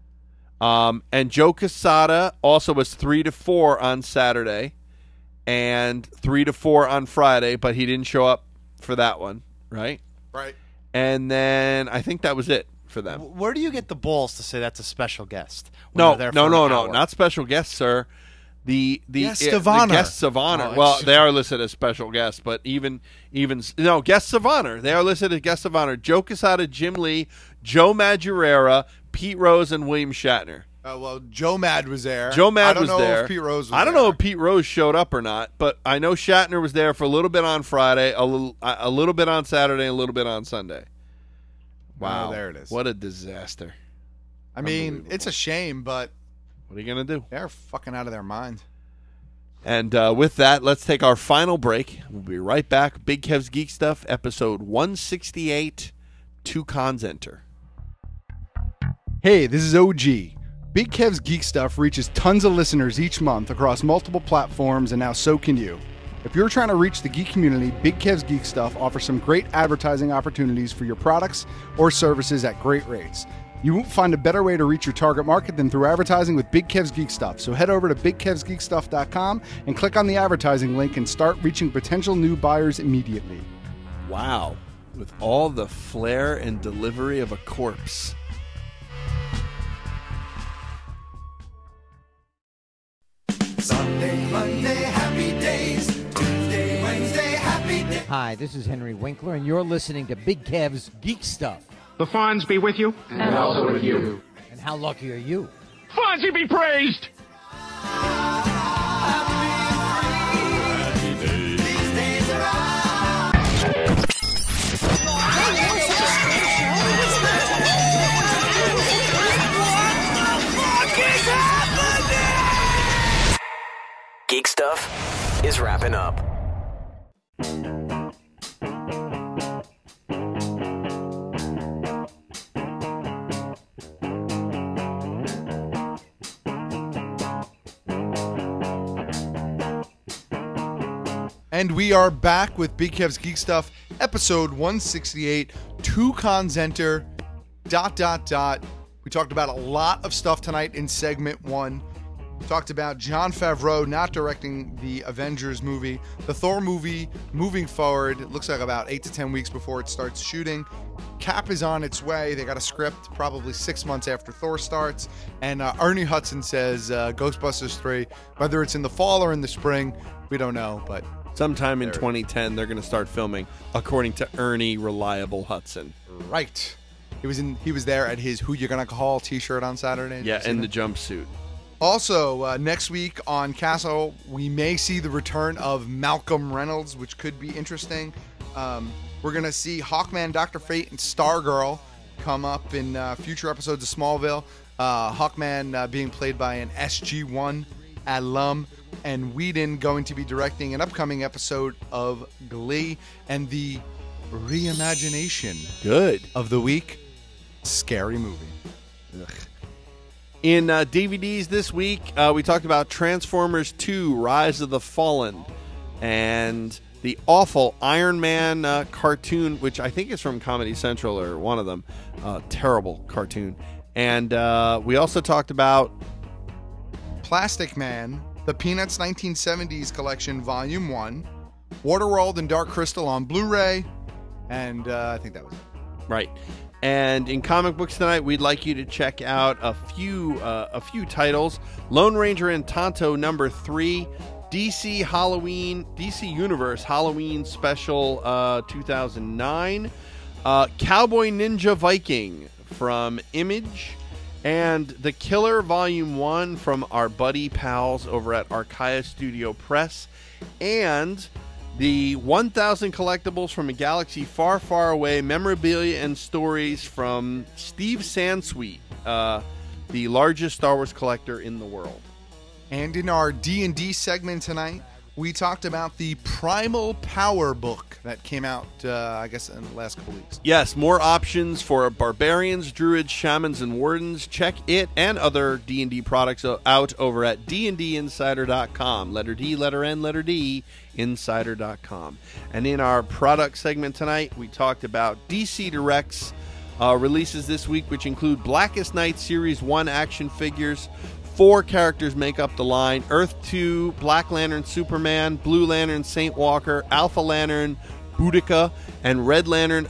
Um, and Joe Quesada also was three to four on Saturday and three to four on Friday, but he didn't show up for that one, right? Right. And then I think that was it for them. Where do you get the balls to say that's a special guest? when No, they're there no, for no, an no, hour? not special guests, sir. The the, Guests uh, of the honor. guests of honor. Oh, well, it's- they are listed as special guests, but even even no guests of honor. They are listed as guests of honor. Joe Quesada, Jim Lee, Joe Madureira, Pete Rose, and William Shatner. Uh, well, Joe Mad was there. Joe Mad I don't was know there. If Pete Rose was I don't there. know if Pete Rose showed up or not, but I know Shatner was there for a little bit on Friday, a little a little bit on Saturday, a little bit on Sunday. Wow, Oh, there it is. What a disaster! I mean, it's a shame, but what are you gonna do? They're fucking out of their mind. And uh, with that, let's take our final break. We'll be right back. Big Kev's Geek Stuff, episode one sixty-eight. Two cons enter. Hey, this is O G. Big Kev's Geek Stuff reaches tons of listeners each month across multiple platforms, and now so can you. If you're trying to reach the geek community, Big Kev's Geek Stuff offers some great advertising opportunities for your products or services at great rates. You won't find a better way to reach your target market than through advertising with Big Kev's Geek Stuff. So head over to big kevs geek stuff dot com and click on the advertising link and start reaching potential new buyers immediately. Wow. With all the flair and delivery of a corpse. Sunday, Monday, happy days. Tuesday, Wednesday, happy days. Hi, this is Henry Winkler, and you're listening to Big Kev's Geek Stuff. The Fonz be with you. And also with you. And how lucky are you? Fonzie be praised! Geek Stuff is wrapping up. And we are back with Big Kev's Geek Stuff, episode one sixty-eight, Two Cons Enter, dot, dot, dot. We talked about a lot of stuff tonight in segment one. We talked about Jon Favreau not directing the Avengers movie. The Thor movie moving forward. It looks like about eight to ten weeks before it starts shooting. Cap is on its way. They got a script probably six months after Thor starts. And uh, Ernie Hudson says uh, Ghostbusters three, whether it's in the fall or in the spring, we don't know, but... Sometime in twenty ten, they're going to start filming, according to Ernie Reliable Hudson. Right. He was in. He was there at his "Who You Gonna Call" T-shirt on Saturday. Did you Yeah, see in that? the jumpsuit. Also, uh, next week on Castle, we may see the return of Malcolm Reynolds, which could be interesting. Um, we're gonna see Hawkman, Doctor Fate, and Stargirl come up in uh, future episodes of Smallville. Uh, Hawkman uh, being played by an S G one alum. And Whedon going to be directing an upcoming episode of Glee, and the reimagination Good. of the week, Scary Movie. Ugh. In uh, D V Ds this week, uh, we talked about Transformers two, Rise of the Fallen, and the awful Iron Man uh, cartoon, which I think is from Comedy Central or one of them. Uh, terrible cartoon. And uh, we also talked about Plastic Man, the Peanuts nineteen seventies collection, Volume one, Waterworld and Dark Crystal on Blu-ray, and uh, I think that was it. Right. And in comic books tonight, we'd like you to check out a few uh, a few titles. Lone Ranger and Tonto number three, D C Halloween, D C Universe Halloween Special uh, two thousand nine, uh, Cowboy Ninja Viking from Image, and The Killer Volume one from our buddy pals over at Archaea Studio Press, and the one thousand Collectibles from a Galaxy Far, Far Away, memorabilia and stories from Steve Sansweet, uh, the largest Star Wars collector in the world. And in our D and D segment tonight, we talked about the Primal Power book that came out, uh, I guess, in the last couple weeks. Yes, more options for barbarians, druids, shamans, and wardens. Check it and other D and D products out over at D and D insider dot com. Letter D, letter N, letter D, insider dot com. And in our product segment tonight, we talked about D C Direct's uh, releases this week, which include Blackest Night Series one action figures. Four characters make up the line: Earth two, Black Lantern Superman, Blue Lantern Saint Walker, Alpha Lantern Boudica, and Red Lantern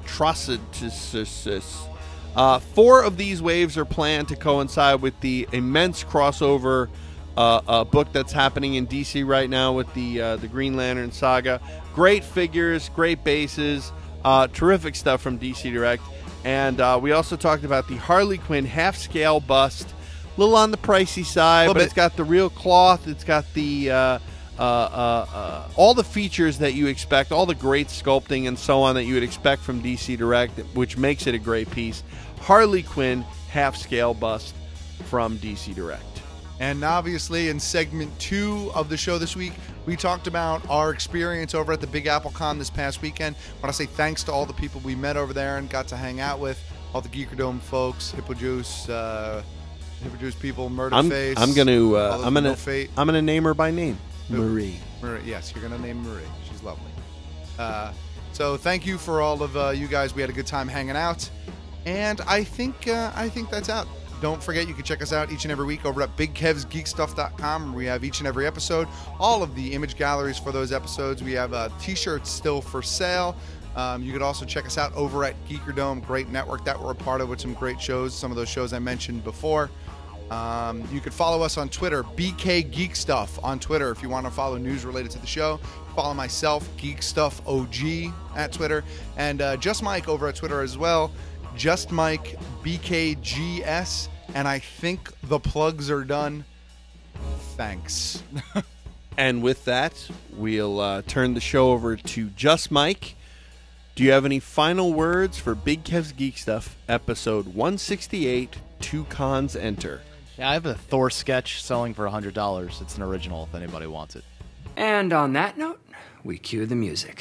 Atrocitus. Uh, four of these waves are planned to coincide with the immense crossover uh, uh, book that's happening in D C right now with the uh, the Green Lantern saga. Great figures, great bases, uh, terrific stuff from D C Direct. And uh, we also talked about the Harley Quinn half-scale bust. A little on the pricey side, but bit. It's got the real cloth. It's got the uh, uh, uh, uh, all the features that you expect, all the great sculpting and so on that you would expect from D C Direct, which makes it a great piece. Harley Quinn half-scale bust from D C Direct. And obviously, in segment two of the show this week, we talked about our experience over at the Big Apple Con this past weekend. I want to say thanks to all the people we met over there and got to hang out with, all the Geekerdome folks, Hippo Juice, uh, Introduce people, Murder I'm, Face. I'm gonna. Uh, I'm gonna. No Fate. I'm gonna name her by name, Who? Marie. Marie. Yes, you're gonna name Marie. She's lovely. Uh, so thank you for all of uh, you guys. We had a good time hanging out, and I think uh, I think that's out. Don't forget, you can check us out each and every week over at big kevs geek stuff dot com. We have each and every episode, all of the image galleries for those episodes. We have uh, T-shirts still for sale. Um, you could also check us out over at Geekerdome, great network that we're a part of with some great shows. Some of those shows I mentioned before. Um, you can follow us on Twitter, B K Geek Stuff on Twitter if you want to follow news related to the show. Follow myself, Geek Stuff O G at Twitter, and uh, Just Mike over at Twitter as well. Just Mike B K G S, and I think the plugs are done. Thanks. And with that, we'll uh, turn the show over to Just Mike. Do you have any final words for Big Kev's Geek Stuff, episode one sixty-eight, Two Cons Enter? Yeah, I have a Thor sketch selling for one hundred dollars. It's an original if anybody wants it. And on that note, we cue the music.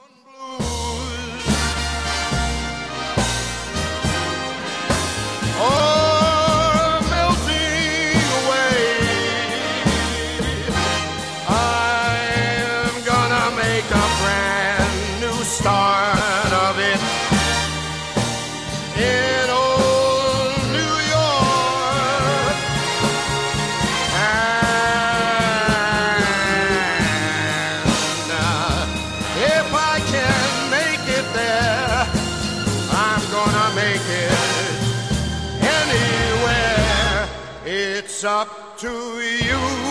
Oh, melting away. I'm gonna make a brand new start of it in old New York. And uh, if I can make it there, I'm gonna make it anywhere. It's up to you.